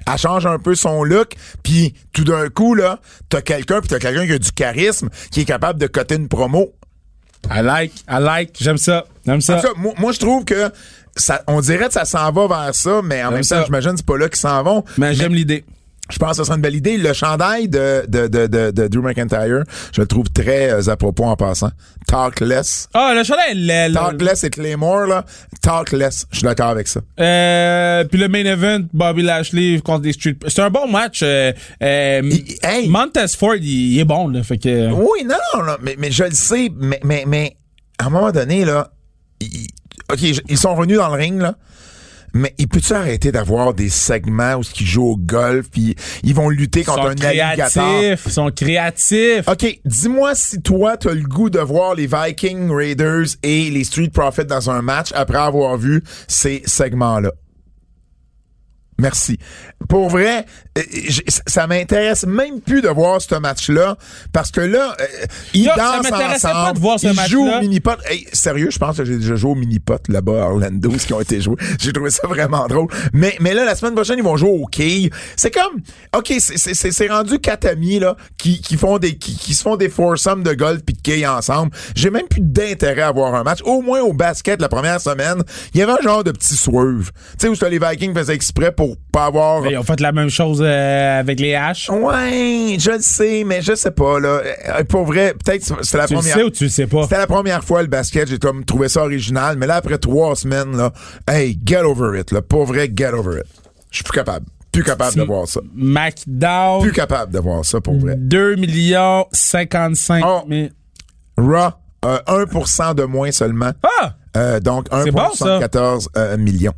Puis tout d'un coup, là, t'as quelqu'un qui a du charisme, qui est capable de coter une promo. I like. J'aime ça. Moi, je trouve que on dirait que ça s'en va vers ça, mais en même temps, j'imagine que c'est pas là qu'ils s'en vont. Mais j'aime l'idée. Je pense que ce serait une belle idée. Le chandail de Drew McIntyre, je le trouve très à propos en passant. Talk less. Ah, le chandail, Talk less et Claymore, là. Talk less. Je suis d'accord avec ça. Puis le main event, Bobby Lashley contre les Street. C'est un bon match. Montez Ford, il est bon, là. Fait que. Oui, non, mais je le sais, mais à un moment donné, là, ils sont revenus dans le ring, là. Mais il peut-tu arrêter d'avoir des segments où ils jouent au golf puis ils vont lutter contre un alligator? Ils sont créatifs. OK, dis-moi si toi, t'as le goût de voir les Viking Raiders et les Street Profits dans un match après avoir vu ces segments-là. Merci. Pour vrai, ça m'intéresse même plus de voir ce match-là parce que là, ils dansent ensemble, pas de voir ce ils match-là. jouent au mini-pot. Hey, sérieux, je pense que j'ai déjà joué au mini-pot là-bas à Orlando, ce qui ont été joués. J'ai trouvé ça vraiment drôle. Mais là, la semaine prochaine, ils vont jouer au quilles. C'est comme, OK, c'est rendu 4 amis là qui se font des foursomes de golf puis de quilles ensemble. J'ai même plus d'intérêt à voir un match. Au moins au basket, la première semaine, il y avait un genre de petit swerve. Tu sais, où les Vikings faisaient exprès pour pas avoir... Ils ont fait la même chose avec les Haches. Ouais, je le sais, mais je sais pas, là. Pour vrai, peut-être c'est la première... Tu le sais ou tu le sais pas? C'était la première fois, le basket, j'ai comme trouvé ça original, mais là, après 3 semaines, là, hey, get over it, là. Pour vrai, get over it. Je suis plus capable de voir ça. SmackDown. Plus capable de voir ça, pour vrai. 2 55 000. Raw, 1% de moins seulement. Ah! Donc, 1,74 millions.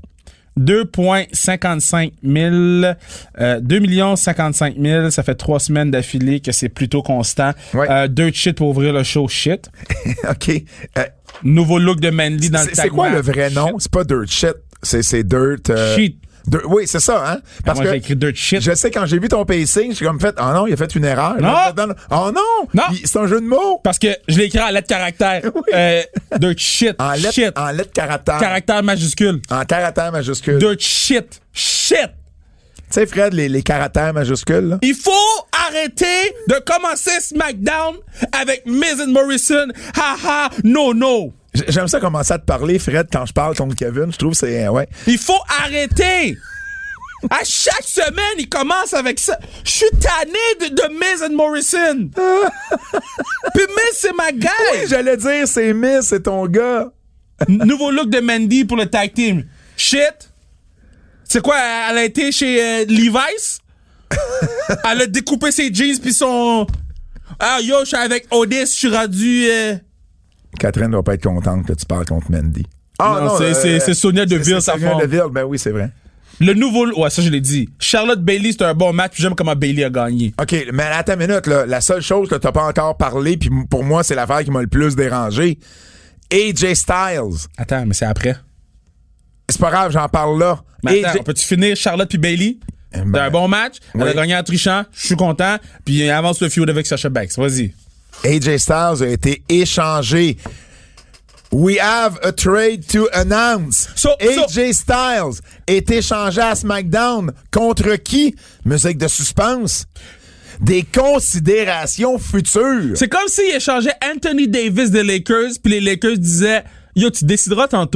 2,55 000. 2 55 000, ça fait 3 semaines d'affilée que c'est plutôt constant. Ouais. Dirt Shit pour ouvrir le show Shit. OK. Nouveau look de Mandy dans le tag C'est quoi match? le vrai nom? Shit. C'est pas Dirt Shit. C'est Dirt... Shit. Oui, c'est ça, hein? Parce moi, que j'ai écrit Dirt Shit. je sais, quand j'ai vu ton pacing, j'ai comme fait, oh non, il a fait une erreur. Non! Oh non! Non! C'est un jeu de mots! Parce que je l'ai écrit en lettres caractères. Oui. Dirt Shit. En lettres caractères. Caractère majuscule. En caractères majuscules. Dirt Shit. Shit. Tu sais, Fred, les caractères majuscules, là. Il faut arrêter de commencer SmackDown avec Miz and Morrison. Ha ha, no. J'aime ça commencer à te parler, Fred, quand je parle contre Kevin. Je trouve que c'est... ouais. Il faut arrêter. À chaque semaine, il commence avec ça. Je suis tanné de Miz and Morrison. Puis Miz, c'est ma guy. Oui, j'allais dire, c'est Miz, c'est ton gars. Nouveau look de Mandy pour le tag team. Shit. C'est quoi, elle a été chez Levi's? Elle a découpé ses jeans puis son... Ah, yo, je suis avec Otis, je suis rendu... Catherine doit pas être contente que tu parles contre Mandy. Non, c'est Sonia Deville, sa Sonia forme. Deville, ben oui, c'est vrai. Le nouveau... Ouais, ça, je l'ai dit. Charlotte Bayley, c'est un bon match, puis j'aime comment Bayley a gagné. OK, mais attends une minute, là. La seule chose que t'as pas encore parlé, puis pour moi, c'est l'affaire qui m'a le plus dérangé. AJ Styles. Attends, mais c'est après. C'est pas grave, j'en parle là. Mais attends, peux-tu finir Charlotte puis Bayley? C'est un bon match. Elle a gagné en trichant. Je suis content. Puis elle avance le feud avec Sasha Banks. Vas-y. AJ Styles a été échangé. We have a trade to announce. AJ Styles est échangé à SmackDown. Contre qui? Musique de suspense. Des considérations futures. C'est comme s'il échangeait Anthony Davis des Lakers, puis les Lakers disaient « Yo, tu décideras tantôt. »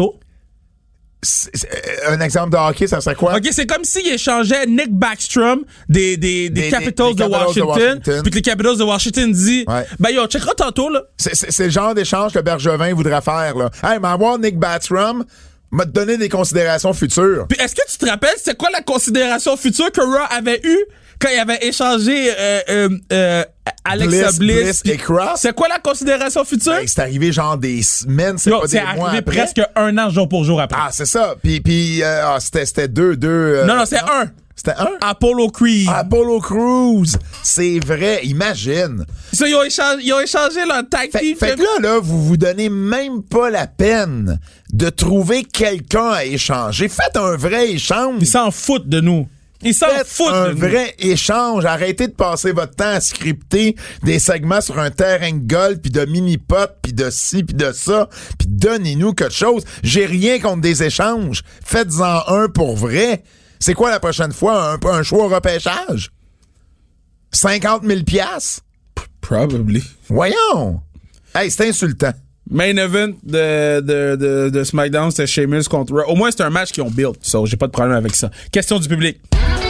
Un exemple de hockey, ça serait quoi? OK, c'est comme s'il échangeait Nick Backstrom des Capitals de Washington, puis que les Capitals de Washington disent Ben yo, checkera tantôt, là. C'est le genre d'échange que Bergevin voudrait faire, là. Hey, m'avoir Nick Backstrom, m'a donné des considérations futures. Puis est-ce que tu te rappelles, c'est quoi la considération future que Raw avait eue? quand il avait échangé Alexa Bliss et Cross. C'est quoi la considération future? Ben, c'est arrivé genre des semaines, c'est Non, pas c'est des mois arrivé après. presque 1 an jour pour jour après. Ah, c'est ça. Puis c'était deux. Non, c'est 1. C'était un? Apollo Creed. Apollo Crews. C'est vrai, imagine. Ça, ils ont échangé leur tag team. Fait que là, vous donnez même pas la peine de trouver quelqu'un à échanger. Faites un vrai échange. Ils s'en foutent de nous. Ils s'en foutent un de nous. vrai échange. Arrêtez de passer votre temps à scripter des segments sur un terrain de golf, puis de mini-pot, puis de ci, puis de ça, puis donnez-nous quelque chose. J'ai rien contre des échanges. Faites-en un pour vrai. C'est quoi la prochaine fois? Un choix au repêchage? 50 000 $? Probably. Voyons! Hey, c'est insultant. Main event de SmackDown, c'était Sheamus contre Raw. Au moins, c'est un match qu'ils ont build. So, j'ai pas de problème avec ça. Question du public.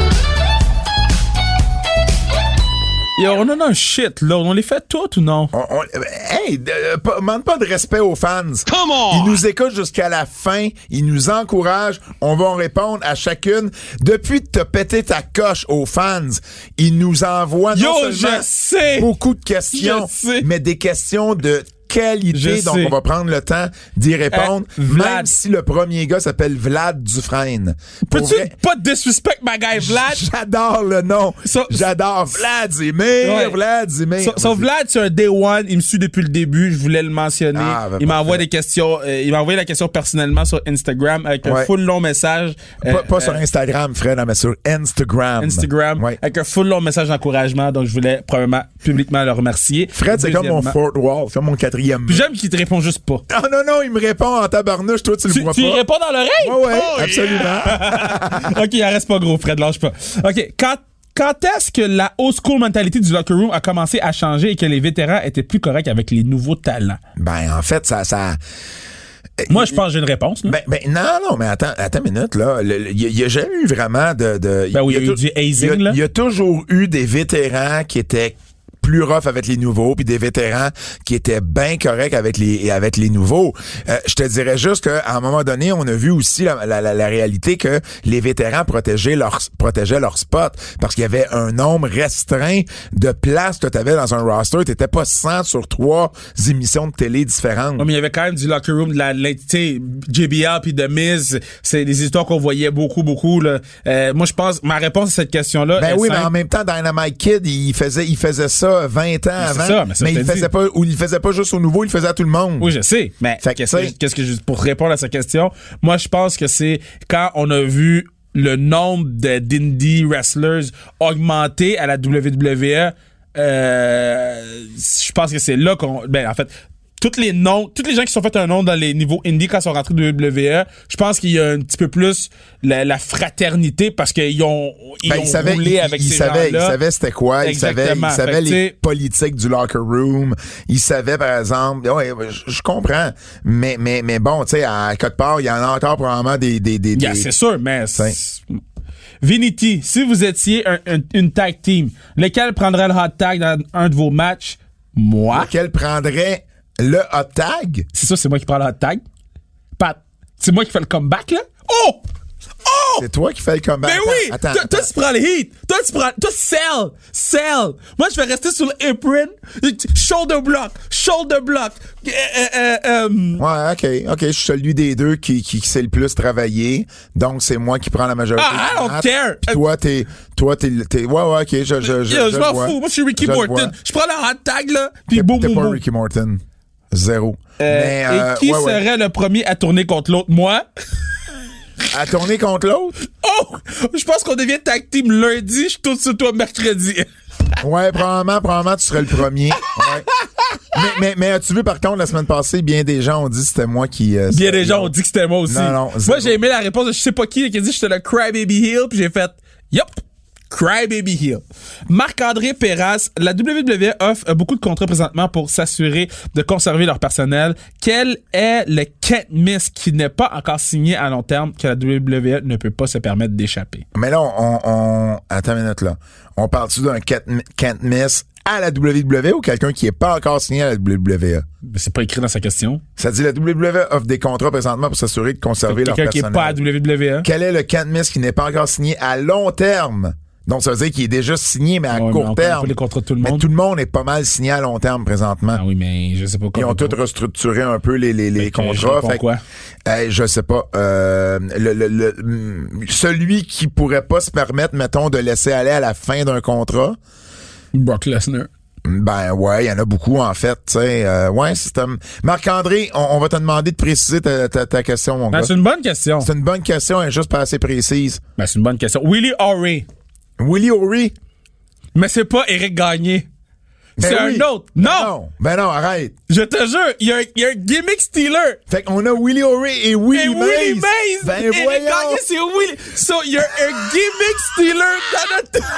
Yo, on en a un shit, là. On les fait toutes ou non? Manque pas de respect aux fans. Come on! Ils nous écoutent jusqu'à la fin. Ils nous encouragent. On va en répondre à chacune. Depuis que t'as pété ta coche aux fans, ils nous envoient non seulement beaucoup de questions, mais des questions de qualité, donc on va prendre le temps d'y répondre, même si le premier gars s'appelle Vlad Dufresne. Peux-tu pas disrespect ma guy Vlad? J'adore le nom. J'adore Vladimir. Vladimir. Vlad, c'est un day one. Il me suit depuis le début. Je voulais le mentionner. Il m'a envoyé des questions. Il m'a envoyé la question personnellement sur Instagram avec un full long message. Pas sur Instagram, Fred, mais sur Instagram. Avec un full long message d'encouragement. Donc, je voulais premièrement publiquement le remercier. Fred, c'est comme mon fourth wall, comme mon quatrième. Puis j'aime qu'il te répond juste pas. Ah non, il me répond en tabarnouche, toi tu le vois pas. Tu lui réponds dans l'oreille? Ouais, absolument. OK, il en reste pas gros, Fred, lâche pas. OK, quand est-ce que la old school mentalité du locker room a commencé à changer et que les vétérans étaient plus corrects avec les nouveaux talents? Ben, en fait, ça... Moi, je pense que j'ai une réponse. Là. Ben non, mais attends une minute, là. Il y a jamais eu vraiment de... Ben oui, il y a eu du hazing, là. Il y a toujours eu des vétérans qui étaient plus rough avec les nouveaux, puis des vétérans qui étaient bien corrects avec les nouveaux. Je te dirais juste qu'à un moment donné, on a vu aussi la réalité que les vétérans protégeaient leur spot parce qu'il y avait un nombre restreint de places que tu avais dans un roster. T'étais pas 100 sur 3 émissions de télé différentes. Ouais, mais il y avait quand même du locker room, de la JBL puis de Miz. C'est des histoires qu'on voyait beaucoup là. Moi, je pense, ma réponse à cette question-là. Ben oui, mais en même temps, Dynamite Kid, il faisait ça 20 ans avant. Mais il faisait pas juste aux nouveaux, il le faisait à tout le monde. Oui, je sais. Mais pour répondre à sa question, moi, je pense que c'est quand on a vu le nombre d'indie wrestlers augmenter à la WWE, je pense que c'est là en fait, tous les gens qui sont fait un nom dans les niveaux indie quand ils sont rentrés de WWE, je pense qu'il y a un petit peu plus la fraternité parce qu'ils ont roulé avec ces gens-là. Ils savaient c'était quoi. Exactement. Ils savaient les politiques du locker room. Ils savaient, par exemple, ouais, je comprends. Mais bon, tu sais, à quelque part, il y en a encore probablement des yeah, c'est sûr, mais Vinity, si vous étiez une tag team, lequel prendrait le hot tag dans un de vos matchs? Moi. Lequel prendrait le hot tag? C'est ça, c'est moi qui prends le hot tag. Pat, c'est moi qui fais le comeback, là? Oh! C'est toi qui fais le comeback. Mais oui! Attends. Toi, tu prends le heat. Toi, sell. Moi, je vais rester sur le apron. Shoulder block. Ouais, OK. Je suis celui des deux qui sait le plus travailler. Donc, c'est moi qui prends la majorité. I don't care. Puis toi, t'es, ouais, OK, je m'en fous. Moi, je suis Ricky Morton. Je prends le hot tag, là, puis boum. T'es pas Ricky Morton. Zéro. Et qui serait le premier à tourner contre l'autre? Moi? À tourner contre l'autre? Oh! Je pense qu'on devient tag team lundi, je tourne sur toi mercredi. Ouais, probablement tu serais le premier. Ouais. Mais as-tu vu, par contre, la semaine passée, bien des gens ont dit que c'était moi qui... bien des gens ont dit que c'était moi aussi. Non, moi, j'ai aimé la réponse de je sais pas qui a dit que j'étais le Crybaby Heel, puis j'ai fait yup! Crybaby Heel. Marc-André Perras, la WWE offre beaucoup de contrats présentement pour s'assurer de conserver leur personnel. Quel est le can't miss qui n'est pas encore signé à long terme que la WWE ne peut pas se permettre d'échapper? Mais là, on attends une minute là. On parle-tu d'un can't miss à la WWE ou quelqu'un qui est pas encore signé à la WWE? Mais c'est pas écrit dans sa question. Ça dit la WWE offre des contrats présentement pour s'assurer de conserver leur personnel. Quelqu'un qui est pas à la WWE. Quel est le can't miss qui n'est pas encore signé à long terme Donc, ça veut dire qu'il est déjà signé, mais à Ouais, mais court on connaît terme. pas les contrats de tout le Mais monde. tout le monde est pas mal signé à long terme présentement. Ah oui, mais je sais pas Ils comment. ont tous restructuré un peu les contrats. Pourquoi? Je sais pas. Celui qui pourrait pas se permettre, mettons, de laisser aller à la fin d'un contrat. Brock Lesnar. Ben ouais, il y en a beaucoup en fait. Ouais, c'est Marc-André, on va te demander de préciser ta question, mon gars. C'est une bonne question. C'est une bonne question, elle est juste pas assez précise. C'est une bonne question. Willie O'Ree. Willie O'Ree? Mais c'est pas Eric Gagné. Ben C'est oui. un autre. Non! Ben non, arrête. Je te jure, il y a un gimmick stealer. Fait qu'on a Willie O'Ree et Willie Mays. Willie Mays! Ben Eric voyons. Gagné, c'est Willie. So, il y a un gimmick stealer dans notre...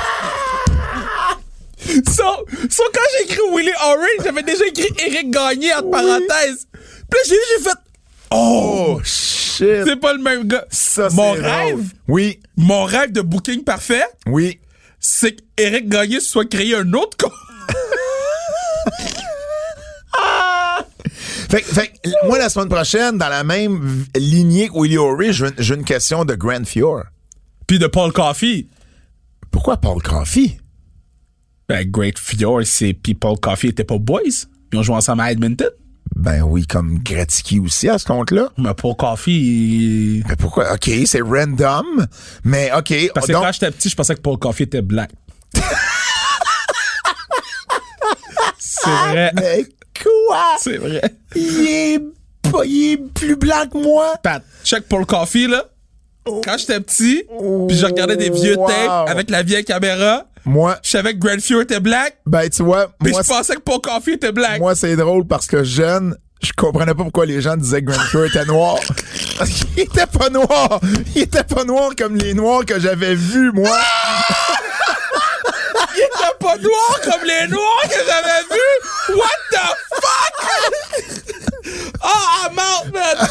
So, quand j'ai écrit Willie O'Ree, j'avais déjà écrit Eric Gagné entre parenthèses. Puis là, j'ai fait... Oh, shit. C'est pas le même gars. Ça, Mon c'est rêve, drôle. Oui, mon rêve de booking parfait, oui. c'est qu'Eric Gagné se soit créé un autre compte. Fait que, moi, la semaine prochaine, dans la même lignée que Willie O'Ree, j'ai une question de Grand Fjord. Puis de Paul Coffey. Pourquoi Paul Coffey? Great Fjord, puis Paul Coffey étaient pas boys. Ils ont joué ensemble à Edmonton. Ben oui, comme Gretzky aussi à ce compte-là. Mais Paul Coffey... Mais pourquoi? OK, c'est random, mais OK. Parce que donc, quand j'étais petit, je pensais que Paul Coffey était black. C'est vrai. mais quoi? C'est vrai. Il est plus blanc que moi. Pat, check Paul Coffey, là. Quand j'étais petit, puis je regardais des vieux Wow. tapes avec la vieille caméra, Moi, je savais que Grand Fjord était black, ben tu vois, puis moi, je pensais que Paul Coffey était black. moi c'est drôle parce que jeune, je comprenais pas pourquoi les gens disaient que Grand Fjord était noir. Il était pas noir. Il était pas noir comme les noirs que j'avais vus, moi. Il était pas noir comme les noirs que j'avais vus. What the fuck? Ah, merde, man.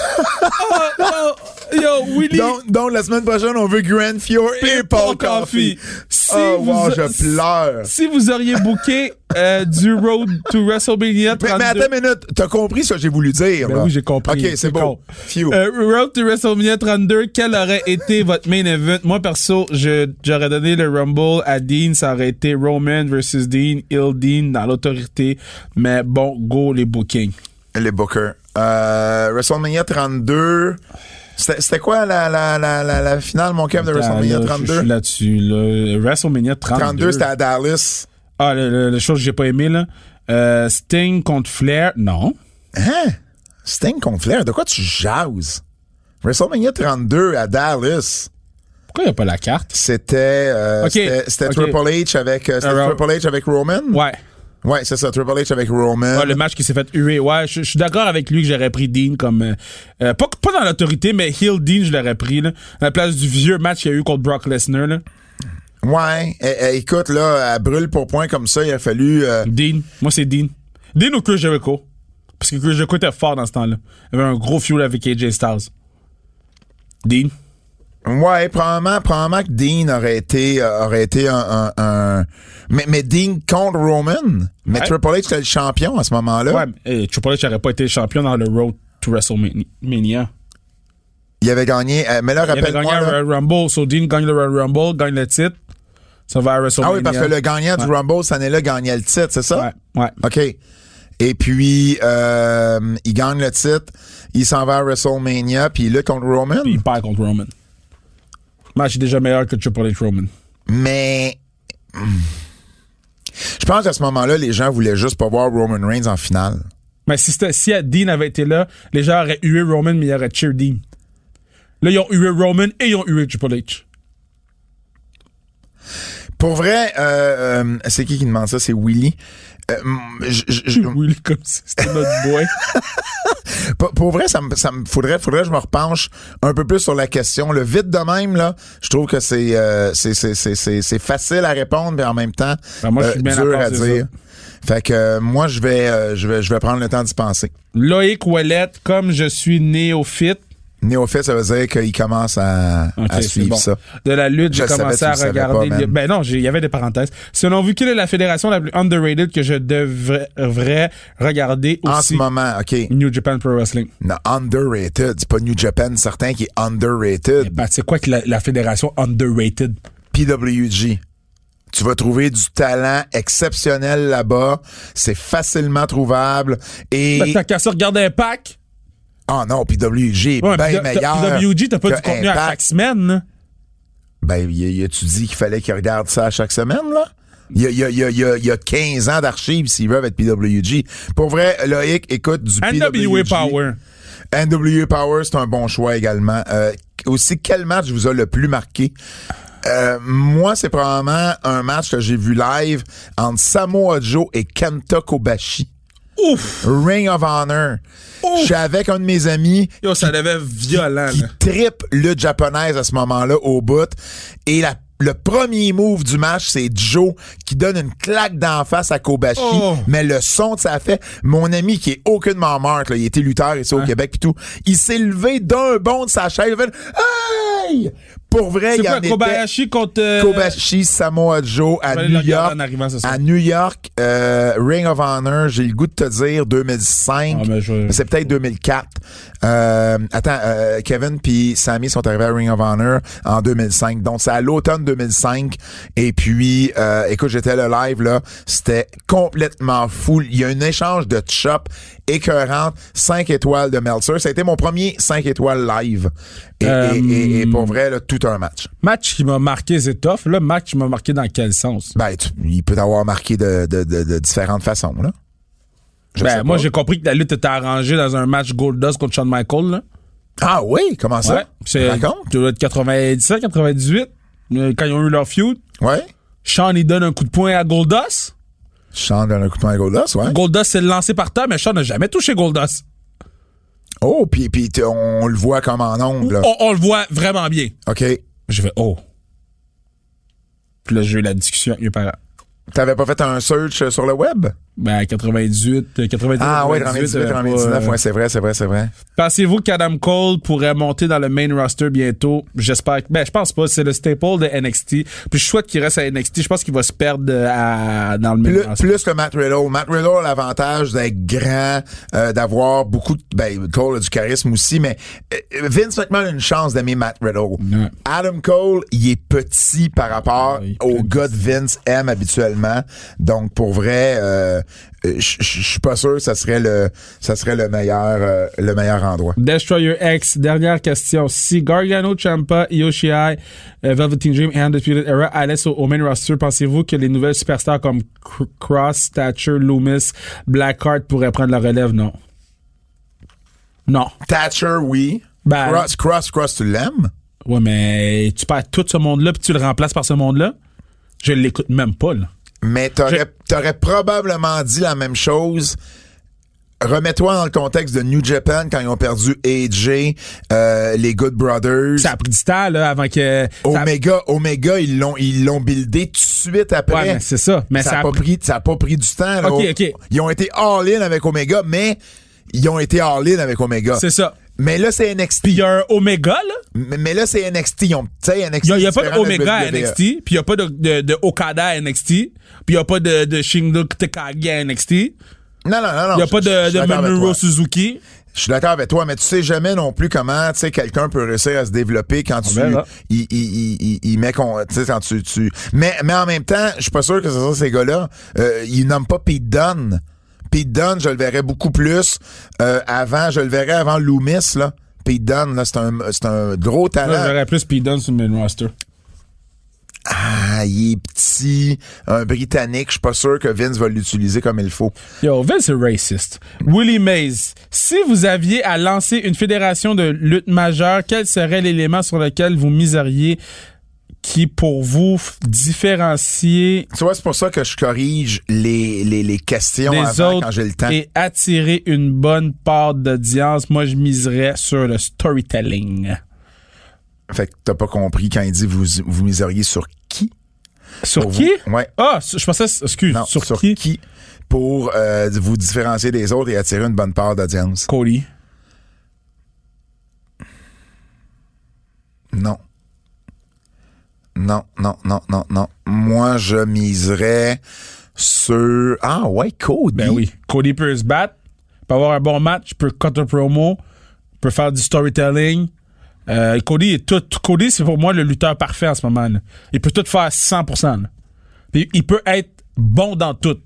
Yo, Willie. Donc, la semaine prochaine, on veut Grand Fjord et Paul Coffey. Si Oh, vous, wow, je pleure. si vous auriez booké du Road to WrestleMania 32... Mais attends une minute, t'as compris ce que j'ai voulu dire, Ben là? oui, j'ai compris. OK, c'est bon. con. Phew. Road to WrestleMania 32, quel aurait été votre main event? Moi, perso, j'aurais donné le Rumble à Dean. Ça aurait été Roman versus Dean, Hill Dean dans l'autorité. Mais bon, go les bookings. Les bookers. WrestleMania 32... C'était quoi la finale, mon Kev, de WrestleMania 32? Je suis là-dessus, là. WrestleMania 32. 32, c'était à Dallas. Ah, le chose que j'ai pas aimé, là. Sting contre Flair, non. Hein? Sting contre Flair? De quoi tu jases? WrestleMania 32 à Dallas. Pourquoi il n'y a pas la carte? C'était Ok. c'était Ok. Triple H avec Triple H avec Roman? Ouais. Ouais, c'est ça, Triple H avec Roman. Ouais, le match qui s'est fait huer. Ouais, je suis d'accord avec lui que j'aurais pris Dean comme... pas dans l'autorité, mais Hill Dean, je l'aurais pris, là. À la place du vieux match qu'il y a eu contre Brock Lesnar, là. Ouais, écoute, là, à brûle pour point comme ça, il a fallu... Dean. Moi, c'est Dean. Dean ou Chris Jericho. Parce que Chris Jericho était fort dans ce temps-là. Il y avait un gros feud avec AJ Styles. Dean. Ouais, probablement que Dean aurait été un... Mais Dean contre Roman. Mais Ouais. Triple H était le champion à ce moment-là. Ouais, mais Triple H n'aurait pas été champion dans le Road to WrestleMania. Il avait gagné... mais là, Il avait gagné rappelle-moi... là. le Rumble. So Dean gagne le Rumble, gagne le titre. Ça va à WrestleMania. Ah oui, parce que le gagnant du Rumble cette année-là gagnait le titre, c'est ça? Ouais. OK. Et puis, il gagne le titre, il s'en va à WrestleMania, puis il lutte contre Roman. Puis il perd contre Roman. Le match est déjà meilleur que Triple H Roman. Mais... je pense qu'à ce moment-là, les gens voulaient juste pas voir Roman Reigns en finale. Mais si Dean avait été là, les gens auraient hué Roman, mais ils auraient cheer Dean. Là, ils ont hué Roman et ils ont hué Triple H. Pour vrai, c'est qui demande ça? C'est Willy. Willy comme si c'était notre boy. Pour vrai, ça me faudrait que je me repenche un peu plus sur la question. Le vite de même, là, je trouve que c'est facile à répondre, mais en même temps, Ben moi, je suis bien dur d'accord, à c'est dire. Fait que moi, je vais prendre le temps d'y penser. Loïc Ouellette, comme je suis néophyte. Néophyte, ça veut dire qu'il commence à suivre bon. ça. De la lutte, j'ai Je savais, commencé tu à le savais regarder... pas, man. Ben non, il y avait des parenthèses. Selon vous, quelle est la fédération la plus underrated que je devrais regarder aussi? En ce moment, OK. New Japan Pro Wrestling. Non, underrated. C'est pas New Japan certain qui est underrated. Ben, c'est quoi que la fédération underrated? PWG. Tu vas trouver du talent exceptionnel là-bas. C'est facilement trouvable. Et... Ben, t'as qu'à ça regarder Impact. Ah non, PWG est bien meilleur. PWG, t'as pas du contenu à chaque semaine, là. Ben, tu dit qu'il fallait qu'il regarde ça à chaque semaine, là? Il y a 15 ans d'archives s'ils veulent être PWG. Pour vrai, Loïc, écoute du PWG. NWA Power. NWA Power, c'est un bon choix également. Aussi, quel match vous a le plus marqué? Moi, c'est probablement un match que j'ai vu live entre Samoa Joe et Kenta Kobashi. Ouf! Ring of Honor. Je suis avec un de mes amis. Yo, ça devait violent, qui là. trippe lutte japonaise à ce moment-là au bout. Et le premier move du match, c'est Joe qui donne une claque d'en face à Kobashi. Mais le son que ça fait, mon ami qui est aucunement mort, là, il était lutteur ici au Québec pis tout, il s'est levé d'un bond de sa chaise. Il fait hey! Pour vrai, il y en était. Kobayashi contre Kobashi, Samoa Joe à New York. À New York, Ring of Honor, j'ai le goût de te dire 2005. C'est peut-être 2004. Kevin puis Sammy sont arrivés à Ring of Honor en 2005. Donc c'est à l'automne 2005. Et puis, écoute, j'étais le live là, c'était complètement fou. Il y a un échange de chop écœurante, 5 étoiles de Meltzer. Ça a été mon premier 5 étoiles live. Et pour vrai, là, tout un match. Match qui m'a marqué, c'est tough. Là, match qui m'a marqué dans quel sens? Ben, il peut t'avoir marqué de différentes façons, là. Moi, j'ai compris que la lutte était arrangée dans un match Goldust contre Shawn Michaels, là. Ah oui? Comment ça? Ouais, c'est, tu dois être 97, 98, quand ils ont eu leur feud. Ouais. Shawn, il donne un coup de poing à Goldust. Shawn donne un coup de poing à Goldust, ouais. Goldust s'est lancé par terre, mais Shawn n'a jamais touché Goldust. Oh, puis on le voit comme en ongle, là. On le voit vraiment bien. OK. J'ai fait, oh. Puis là, j'ai eu la discussion avec mes parents. T'avais pas fait un search sur le web? Ben, 98. Ah, ouais, 99, ouais, c'est vrai. Pensez-vous qu'Adam Cole pourrait monter dans le main roster bientôt? J'espère que, je pense pas. C'est le staple de NXT. Puis je souhaite qu'il reste à NXT. Je pense qu'il va se perdre dans le main roster. Plus que Matt Riddle. Matt Riddle a l'avantage d'être grand, d'avoir beaucoup Cole a du charisme aussi, mais Vince McMahon a une chance d'aimer Matt Riddle. Ouais. Adam Cole, il est petit par rapport au gars de Vince aime habituellement. Donc, pour vrai, je suis pas sûr que ça serait le meilleur endroit. Destroyer X, dernière question. Si Gargano, Ciampa, Io Shirai, Velveteen Dream et Undisputed Era allaient au main roster, pensez-vous que les nouvelles superstars comme Cross, Thatcher, Loomis, Blackheart pourraient prendre la relève? Non. Thatcher, oui. Cross, tu l'aimes? Ouais, mais tu perds tout ce monde-là puis tu le remplaces par ce monde-là? Je l'écoute même pas, là. Mais t'aurais probablement dit la même chose. Remets-toi dans le contexte de New Japan quand ils ont perdu AJ, les Good Brothers. Ça a pris du temps, là, avant que... Omega, ils l'ont buildé tout de suite après. Ouais, mais c'est ça. Mais ça a pas pris du temps, là. OK. Ils ont été all-in avec Omega, mais ils ont été all-in avec Omega. C'est ça. Mais là, c'est NXT. Puis il y a un Omega, là. Mais là, c'est NXT. Il n'y a pas d'Omega à NXT, puis il n'y a pas de Okada à NXT, puis il n'y a pas de Shingo Takagi à NXT. Non. Il n'y a pas de Minoru Suzuki. Je suis d'accord avec toi, mais tu sais jamais non plus comment quelqu'un peut réussir à se développer quand il met quand tu mais en même temps, je suis pas sûr que c'est ça ces gars-là. Ils nomment pas Pete Dunne. Pete Dunne, je le verrais beaucoup plus avant Loomis, là. Pete Dunne, là, c'est un gros talent. Là, je verrais plus Pete Dunne sur le main roster. Ah, il est petit, un Britannique, je suis pas sûr que Vince va l'utiliser comme il faut. Yo, Vince est raciste. Willie Mays, si vous aviez à lancer une fédération de lutte majeure, quel serait l'élément sur lequel vous miseriez qui, pour vous, différencier... Tu vois, c'est pour ça que je corrige les questions avant quand j'ai le temps. Et attirer une bonne part d'audience, moi, je miserais sur le storytelling. Fait que t'as pas compris quand il dit vous miseriez sur qui? Sur qui? Ouais. Ah, je pensais, excuse, non, sur qui? Pour vous différencier des autres et attirer une bonne part d'audience. Cody. Non. Moi, je miserais sur... Ah ouais, Cody. Ben oui. Cody peut se battre, peut avoir un bon match, peut cut un promo, peut faire du storytelling. Cody, c'est pour moi le lutteur parfait en ce moment. Là. Il peut tout faire 100%. Là. Puis il peut être bon dans tout.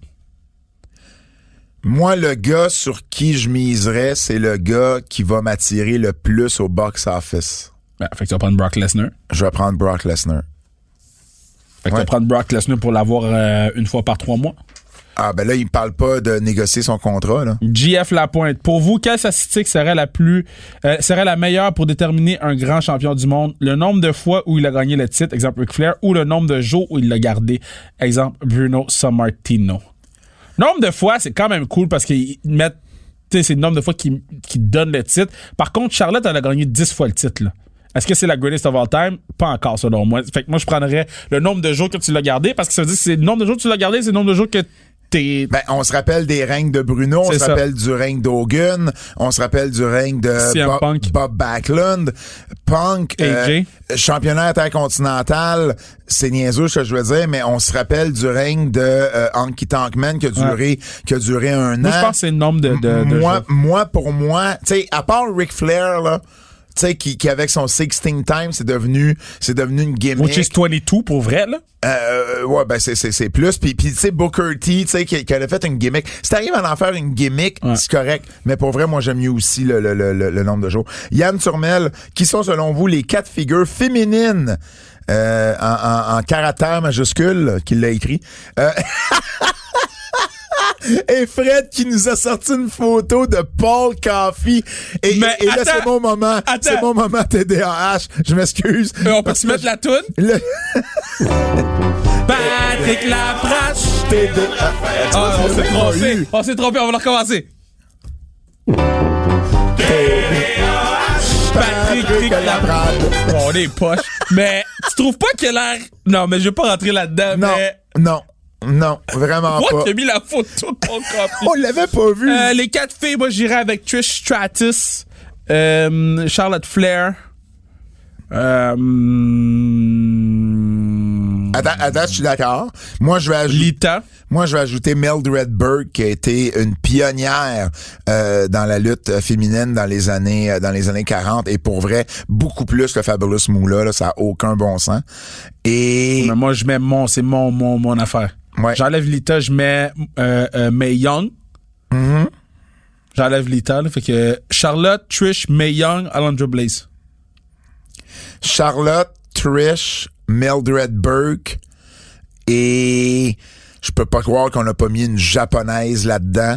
Moi, le gars sur qui je miserais, c'est le gars qui va m'attirer le plus au box-office. Fait que tu vas prendre Brock Lesnar. Je vais prendre Brock Lesnar. Fait que tu vas prendre Brock Lesnar pour l'avoir une fois par 3 mois. Ah, ben là, il me parle pas de négocier son contrat, là. JF Lapointe. Pour vous, quelle statistique serait la meilleure pour déterminer un grand champion du monde? Le nombre de fois où il a gagné le titre, exemple Ric Flair, ou le nombre de jours où il l'a gardé, exemple Bruno Sammartino? Nombre de fois, c'est quand même cool parce qu'ils mettent, tu sais, c'est le nombre de fois qu'ils donnent le titre. Par contre, Charlotte, elle a gagné 10 fois le titre, là. Est-ce que c'est la greatest of all time? Pas encore, selon moi. Fait que moi, je prendrais le nombre de jours que tu l'as gardé parce que ça veut dire que c'est le nombre de jours que tu l'as gardé, c'est le nombre de jours que t'es... Ben, on se rappelle des règnes de Bruno, on se rappelle du règne d'Hogan, on se rappelle du règne de Bob Backlund, Punk, championnat intercontinental, c'est niaiseux ce que je veux dire, mais on se rappelle du règne de Honky Tonk Man qui a duré un an. Moi, je pense que c'est le nombre de moi, pour moi, tu sais, à part Ric Flair, là, tu sais, qui avec son 16 times, c'est devenu une gimmick. Which is 22 pour vrai, là? Ouais, ben c'est plus. Puis tu sais, Booker T, tu sais, qui a fait une gimmick. Si t'arrives à en faire une gimmick, c'est correct. Mais pour vrai, moi, j'aime mieux aussi le nombre de jours. Yann Turmel, qui sont selon vous les 4 figures féminines en caractère majuscule qu'il l'a écrit? Et Fred qui nous a sorti une photo de Paul Coffey. Et là, c'est mon moment. C'est mon moment TDAH. Je m'excuse. On peut se mettre la toune? Patrick Laprade. On s'est trompé. On va recommencer. Patrick Laprade. On est poche. Mais tu trouves pas qu'il a l'air... Non, mais je vais pas rentrer là-dedans. Non, vraiment pas. Moi qui ai mis la photo de Paul Coffey. On l'avait pas vu. Les 4 filles, moi j'irais avec Trish Stratus, Charlotte Flair. Attends, je suis d'accord. Moi, je vais ajouter Mildred Burke, qui a été une pionnière dans la lutte féminine dans les années 40, et pour vrai, beaucoup plus que Fabulous Moolah, là, ça a aucun bon sens. Et mais moi, je mets c'est mon affaire. Ouais. J'enlève Lita, je mets Mae Young. Mm-hmm. J'enlève Lita, là, fait que Charlotte, Trish, Mae Young, Alundra Blaze. Charlotte, Trish, Mildred Burke, et je peux pas croire qu'on n'a pas mis une japonaise là-dedans.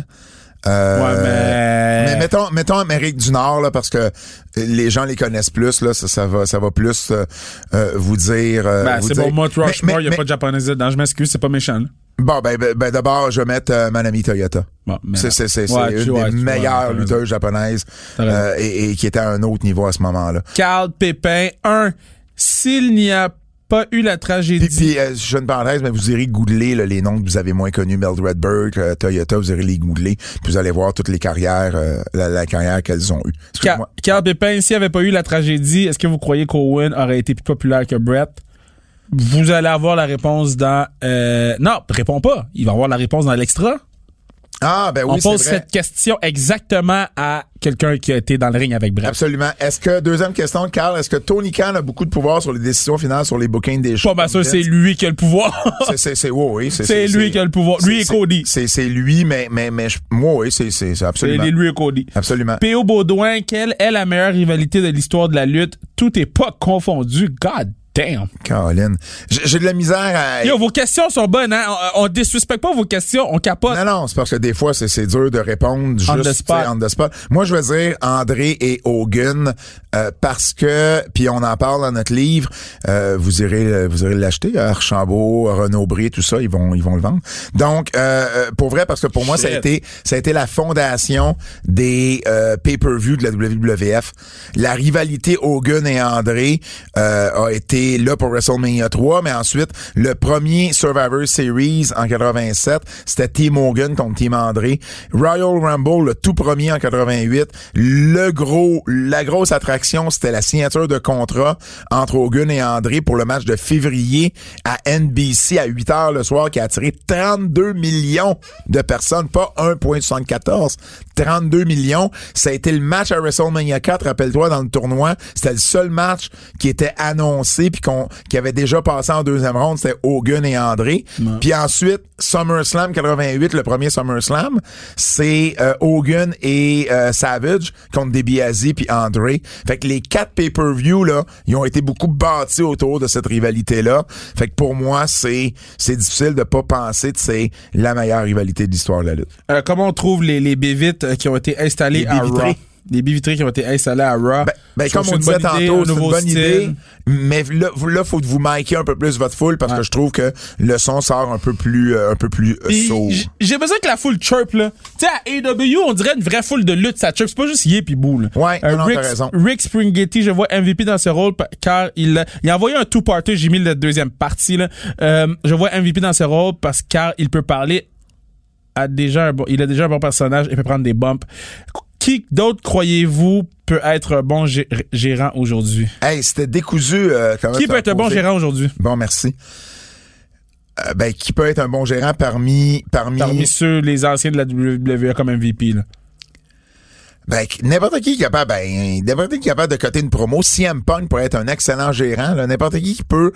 Mais mettons Amérique du Nord, là, parce que les gens les connaissent plus, là, ça va plus vous dire. C'est bon, moi, Rushmore, il n'y a pas de japonaise dedans. Je m'excuse, c'est pas méchant. Là. Bon, ben d'abord, je vais mettre Manami Toyota. Bon, c'est une des meilleures lutteuses japonaises et qui était à un autre niveau à ce moment-là. Carl Pépin, s'il n'y a pas eu la tragédie. Puis je fais une parenthèse, mais vous irez googler là, les noms que vous avez moins connus, Mildred Burke, Toyota, vous irez les googler, puis vous allez voir toutes les carrières, la carrière qu'elles ont eue. Carl Pépin, s'il n'y avait pas eu la tragédie, est-ce que vous croyez qu'Owen aurait été plus populaire que Brett? Vous allez avoir la réponse dans... Non, réponds pas. Il va avoir la réponse dans l'extra. Ah, ben oui, on pose cette question exactement à quelqu'un qui a été dans le ring avec Brett. Absolument. Deuxième question, Carl, est-ce que Tony Khan a beaucoup de pouvoir sur les décisions finales sur les bookings des shows? Pas mal sûr, c'est lui qui a le pouvoir. C'est lui qui a le pouvoir. Lui et Cody. C'est lui, mais moi, oui, c'est absolument. C'est lui et Cody. Absolument. P.O. Baudouin, quelle est la meilleure rivalité de l'histoire de la lutte? Tout est pas confondu. God damn. Caroline. J'ai de la misère à... Yo, vos questions sont bonnes, hein? On disrespecte pas vos questions, on capote. Non, c'est parce que des fois, c'est dur de répondre juste on the spot. Moi, je vais dire André et Hogan, parce que, puis on en parle dans notre livre, vous irez l'acheter, Archambault, Renaud-Bré, tout ça, ils vont le vendre. Donc, pour vrai, parce que pour moi, ça a été la fondation des pay-per-view de la WWF. La rivalité Hogan et André a été là pour WrestleMania 3, mais ensuite, le premier Survivor Series en 87, c'était Team Hogan contre Team André. Royal Rumble, le tout premier en 88. La grosse attraction, c'était la signature de contrat entre Hogan et André pour le match de février à NBC à 8h le soir qui a attiré 32 millions de personnes, pas 1,74, 32 millions. Ça a été le match à WrestleMania 4, rappelle-toi, dans le tournoi. C'était le seul match qui était annoncé puis qui avait déjà passé en deuxième ronde. C'était Hogan et André. Puis ensuite, SummerSlam 88, le premier SummerSlam, c'est Hogan et Savage contre DiBiase puis André. Fait que les 4 pay-per-view, là, ils ont été beaucoup bâtis autour de cette rivalité-là. Fait que pour moi, c'est difficile de pas penser que c'est la meilleure rivalité de l'histoire de la lutte. Comment on trouve les baies vitres qui ont été installées à Raw? Les baies vitrées qui ont été installées à Raw. Ben comme on disait tantôt, c'est une bonne idée. Mais là, faut que vous micer un peu plus votre foule parce que je trouve que le son sort un peu plus sourd. J'ai besoin que la foule chirp, là. Tu sais, à AEW, on dirait une vraie foule de lutte, ça chirp. C'est pas juste yé pis bou, là. Ouais, non, t'as raison. Rick Springhetti, je vois MVP dans ce rôle car il a envoyé un two-parter, j'ai mis la deuxième partie, là. Je vois MVP dans ce rôle car il peut parler il a déjà un bon personnage et peut prendre des bumps. Qui d'autre, croyez-vous, peut être un bon gérant aujourd'hui? Hey, c'était décousu. Qui peut être un bon gérant aujourd'hui? Bon, merci. Qui peut être un bon gérant parmi ceux, les anciens de la WWE comme MVP, là? N'importe qui est capable, de coter une promo. CM Punk pourrait être un excellent gérant, là. N'importe qui peut,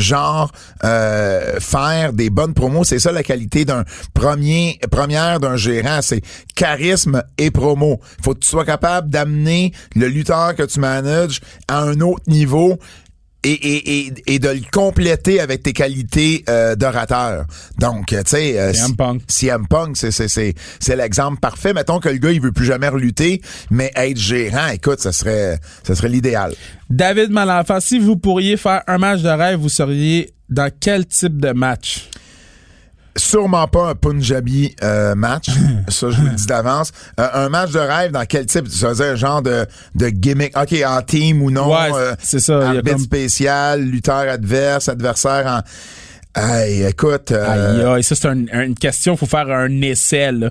faire des bonnes promos. C'est ça la qualité première d'un gérant. C'est charisme et promo. Faut que tu sois capable d'amener le lutteur que tu manages à un autre niveau. Et de le compléter avec tes qualités d'orateur. Donc, tu sais, CM Punk, c'est l'exemple parfait. Mettons que le gars, il veut plus jamais relutter, mais être gérant, écoute, ça serait l'idéal. David Malenfant, si vous pourriez faire un match de rêve, vous seriez dans quel type de match? Sûrement pas un Punjabi match, ça je vous le dis d'avance. Un match de rêve dans quel type? Ça veut dire un genre de gimmick, ok, en team ou non, c'est ça. Arbitre spécial, lutteur adversaire en... Hey, écoute... Aïe, ça c'est une question, faut faire un essai, là.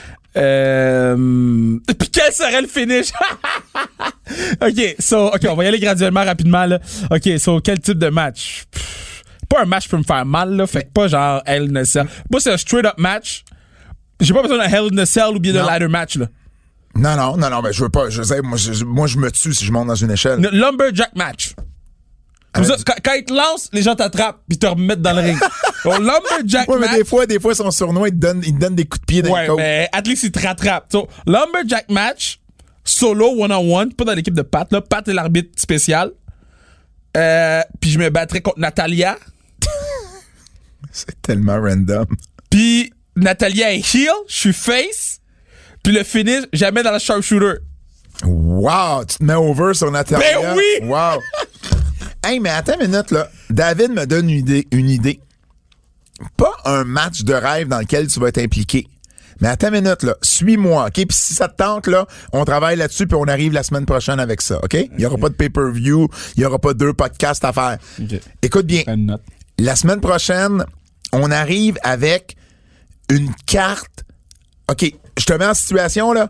Puis quel serait le finish? OK, on va y aller graduellement, rapidement, là. OK, quel type de match? Pas un match peut me faire mal, là. Fait que pas genre Hell in a Cell. Moi, c'est un straight-up match. J'ai pas besoin d'un Hell in a Cell ou bien d'un ladder match, là. Non, mais je veux pas. Moi, je me tue si je monte dans une échelle. Le lumberjack match. Comme ça, quand ils te lancent, les gens t'attrapent pis te remettent dans le ring. Au lumberjack match. Mais des fois, son surnom, il te donne des coups de pied dans les côtes. Mais at least, il te rattrape. Lumberjack match, solo, one-on-one, pas dans l'équipe de Pat, là. Pat est l'arbitre spécial. Puis je me battrais contre Natalia. C'est tellement random. Puis Natalia est heel, je suis face. Puis le finish, jamais dans la sharpshooter. Wow, tu te mets over sur Natalia. Ben oui! Wow. Hey, mais attends une minute, là. David me donne une idée. Pas un match de rêve dans lequel tu vas être impliqué. Mais attends une minute, là. Suis-moi, OK? Puis si ça te tente, là, on travaille là-dessus puis on arrive la semaine prochaine avec ça, OK? Il y aura pas de pay-per-view, il y aura pas 2 podcasts à faire. Okay. Écoute bien. La semaine prochaine, on arrive avec une carte. OK, je te mets en situation, là.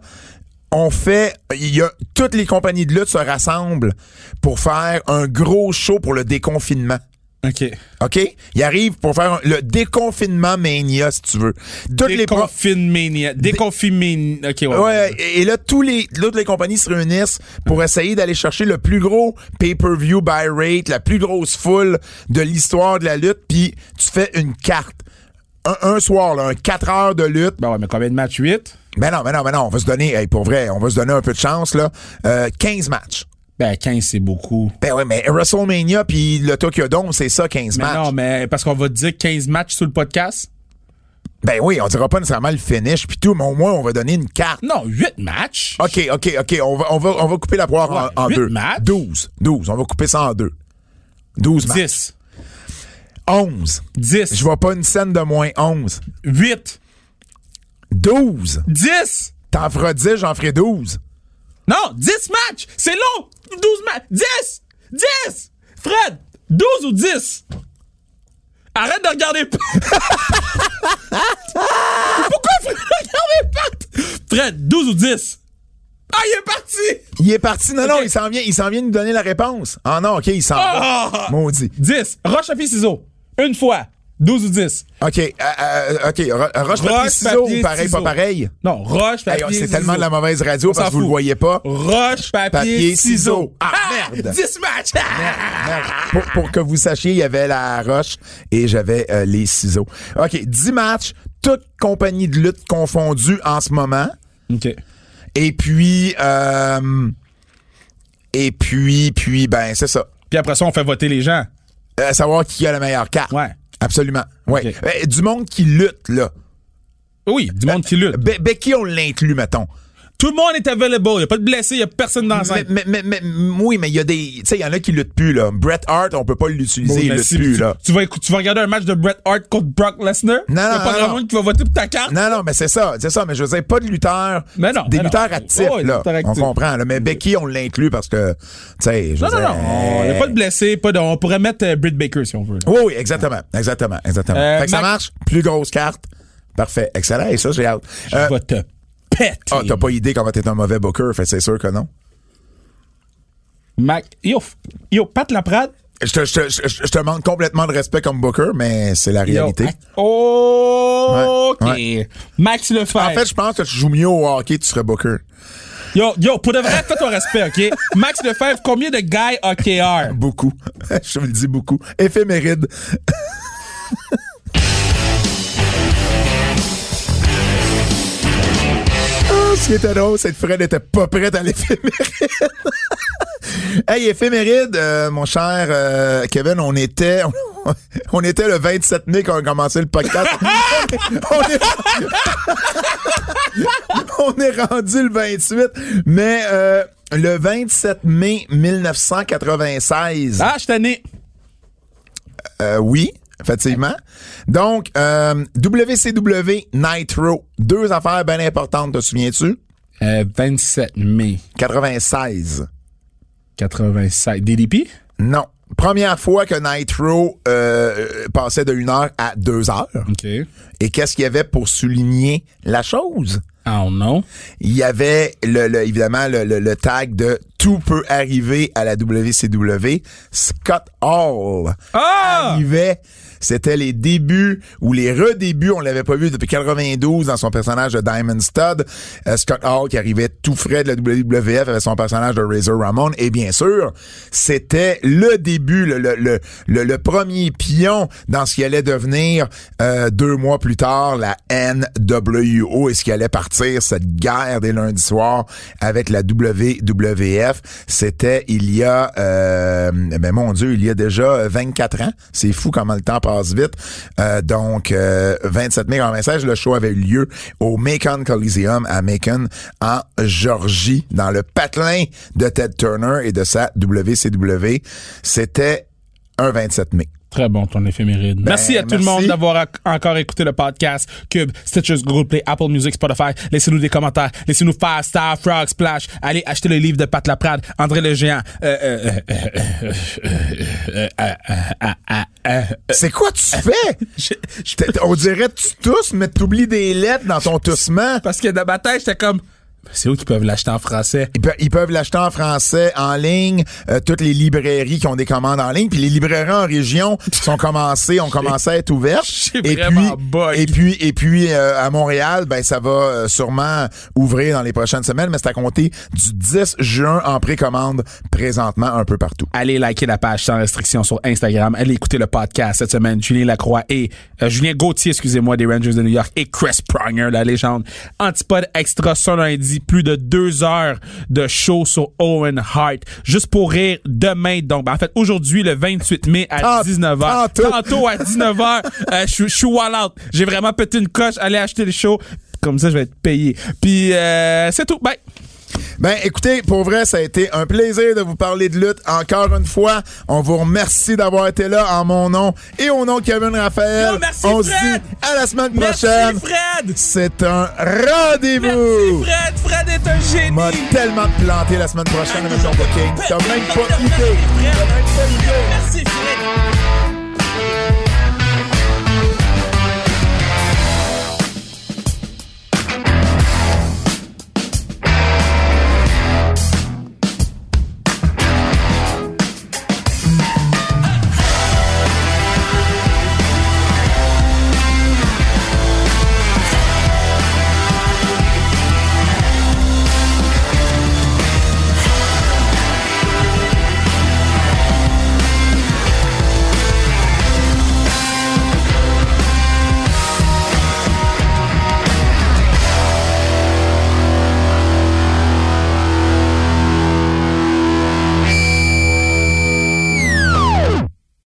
Toutes les compagnies de lutte se rassemblent pour faire un gros show pour le déconfinement. OK? Il arrive pour faire le déconfinement mania, si tu veux. Déconfinement. OK, ouais. Ouais, et là, toutes les compagnies se réunissent pour essayer d'aller chercher le plus gros pay-per-view buy rate, la plus grosse foule de l'histoire de la lutte, puis tu fais une carte. Un soir, là, 4 heures de lutte. Ben ouais, mais combien de matchs? 8? Ben non, on va se donner, pour vrai, on va se donner un peu de chance, là. 15 matchs. Ben, 15, c'est beaucoup. Ben oui, mais WrestleMania puis le Tokyo Dome, c'est ça, 15 matchs. Non, mais parce qu'on va te dire 15 matchs sur le podcast. Ben oui, on dira pas nécessairement le finish puis tout, mais au moins, on va donner une carte. Non, 8 matchs. OK. On va couper la poire en 2. 8 matchs. 12. On va couper ça en 2. 12 matchs. 10. 11. 10. Je vois pas une scène de moins 11. 8. 12. 10. T'en feras 10, j'en ferai 12. Non, 10 matchs. C'est long. 12 matchs. 10. 10. Fred, 12 ou 10? Arrête de regarder. Pourquoi Fred regarde pas? Fred, 12 ou 10? Ah, il est parti! Il est parti. Non, okay. Non, il s'en vient nous donner la réponse. Ah non, OK, il s'en va. Maudit. 10. Roche, papier, ciseaux. Une fois. 12 ou 10. OK. Roche, papier, ciseaux ou pareil, ciseaux. pas pareil? Non, roche, papier, C'est ciseaux. tellement de la mauvaise radio parce que vous le voyez pas. Roche, papier, ciseaux. Ah, merde! 10 matchs! Merde. Pour que vous sachiez, il y avait la roche et j'avais les ciseaux. OK, 10 matchs, toute compagnie de lutte confondue en ce moment. OK. Et puis, ben, c'est ça. Puis après ça, on fait voter les gens. Savoir qui a la meilleure carte. Ouais. Absolument. Ouais. Okay. Du monde qui lutte, là. Oui, du monde qui lutte. Becky, on l'inclut, mettons. Tout le monde est available. Il n'y a pas de blessés, il n'y a personne dans la scène. Oui, mais il y a des. Tu sais, il y en a qui luttent plus, là. Bret Hart, on peut pas l'utiliser, il lutte plus, là. Tu vas regarder un match de Bret Hart contre Brock Lesnar? Il n'y a pas de monde qui va voter pour ta carte? Non, mais c'est ça. Mais je veux dire, pas de lutteurs. Des lutteurs actifs, là. On comprend, là. Mais Becky, on l'inclut parce que, tu sais, je veux dire. Non. Il n'y a pas de blessés, on pourrait mettre Britt Baker si on veut. Oui, exactement. Fait que ça marche. Plus grosse carte. Parfait. Excellent. Et ça, j'ai hâte. Je vais te péter. Ah, t'as pas idée comment t'es un mauvais booker, fait c'est sûr que non. Mac, yo, Pat Laprade. Je te manque complètement de respect comme booker, mais c'est la réalité. OK. Ouais. Max Lefebvre. En fait, je pense que tu joues mieux au hockey, tu serais booker. Yo, pour de vrai, fais ton respect, OK? Max Lefebvre, combien de guys hockeyeurs? Beaucoup. Je vous le dis beaucoup. Éphéméride. Ce qui était drôle, c'est que Fred n'était pas prêt à l'éphéméride. Hey, éphéméride, mon cher Kevin, on était le 27 mai quand on a commencé le podcast. on est rendu le 28, mais le 27 mai 1996. Ah, je t'en ai. Oui. Effectivement. Donc, WCW Nitro. 2 affaires bien importantes, te souviens-tu? 27 mai. 96. 87. DDP? Non. Première fois que Nitro passait de 1 heure à 2 heures. OK. Et qu'est-ce qu'il y avait pour souligner la chose? Oh non. Il y avait évidemment le tag de tout peut arriver à la WCW. Scott Hall arrivait. C'était les débuts ou les redébuts, on l'avait pas vu depuis 92 dans son personnage de Diamond Stud. Scott Hall qui arrivait tout frais de la WWF avec son personnage de Razor Ramon. Et bien sûr, c'était le début, le premier pion dans ce qui allait devenir 2 mois plus tard la NWO et ce qui allait partir cette guerre des lundis soirs avec la WWF. C'était il y a, mon Dieu, il y a déjà 24 ans. C'est fou comment le temps passe vite. Donc, 27 mai 96, le show avait eu lieu au Macon Coliseum à Macon, en Georgie, dans le patelin de Ted Turner et de sa WCW. C'était un 27 mai. Très bon, ton éphéméride. Merci à tout le monde d'avoir encore écouté le podcast Cube, Stitcher, Google Play, Apple Music, Spotify. Laissez-nous des commentaires. Laissez-nous 5 Star, Frog Splash. Allez acheter le livre de Pat Laprade, André le Géant. C'est quoi tu fais? On dirait que tu tousses, mais t'oublies des lettres dans ton toussement. Parce que dans ma tête, j'étais comme... C'est où qu'ils peuvent l'acheter en français? Ils peuvent l'acheter en français, en ligne, toutes les librairies qui ont des commandes en ligne, puis les librairies en région ont commencé à être ouvertes. Et puis à Montréal, ben ça va sûrement ouvrir dans les prochaines semaines, mais c'est à compter du 10 juin en précommande présentement un peu partout. Allez liker la page sans restriction sur Instagram. Allez écouter le podcast cette semaine. Julien Lacroix et Julien Gauthier, excusez-moi, des Rangers de New York, et Chris Pronger, la légende. Antipode extra ce lundi. Plus de 2 heures de show sur Owen Hart. Juste pour rire, demain, donc. En fait, aujourd'hui, le 28 mai à 19h. Tantôt à 19h, je suis wall out. J'ai vraiment pété une coche. Allez acheter le show. Comme ça, je vais être payé. Puis, c'est tout. Bye. Ben, écoutez, pour vrai, ça a été un plaisir de vous parler de lutte. Encore une fois, on vous remercie d'avoir été là en mon nom et au nom de Kevin Raphaël. Merci, on Fred. se dit à la semaine prochaine. Merci, Fred. C'est un rendez-vous. Merci, Fred. Fred est un génie. M'a tellement planté la semaine prochaine avec ton booking. T'as même pas idée. Merci, Fred.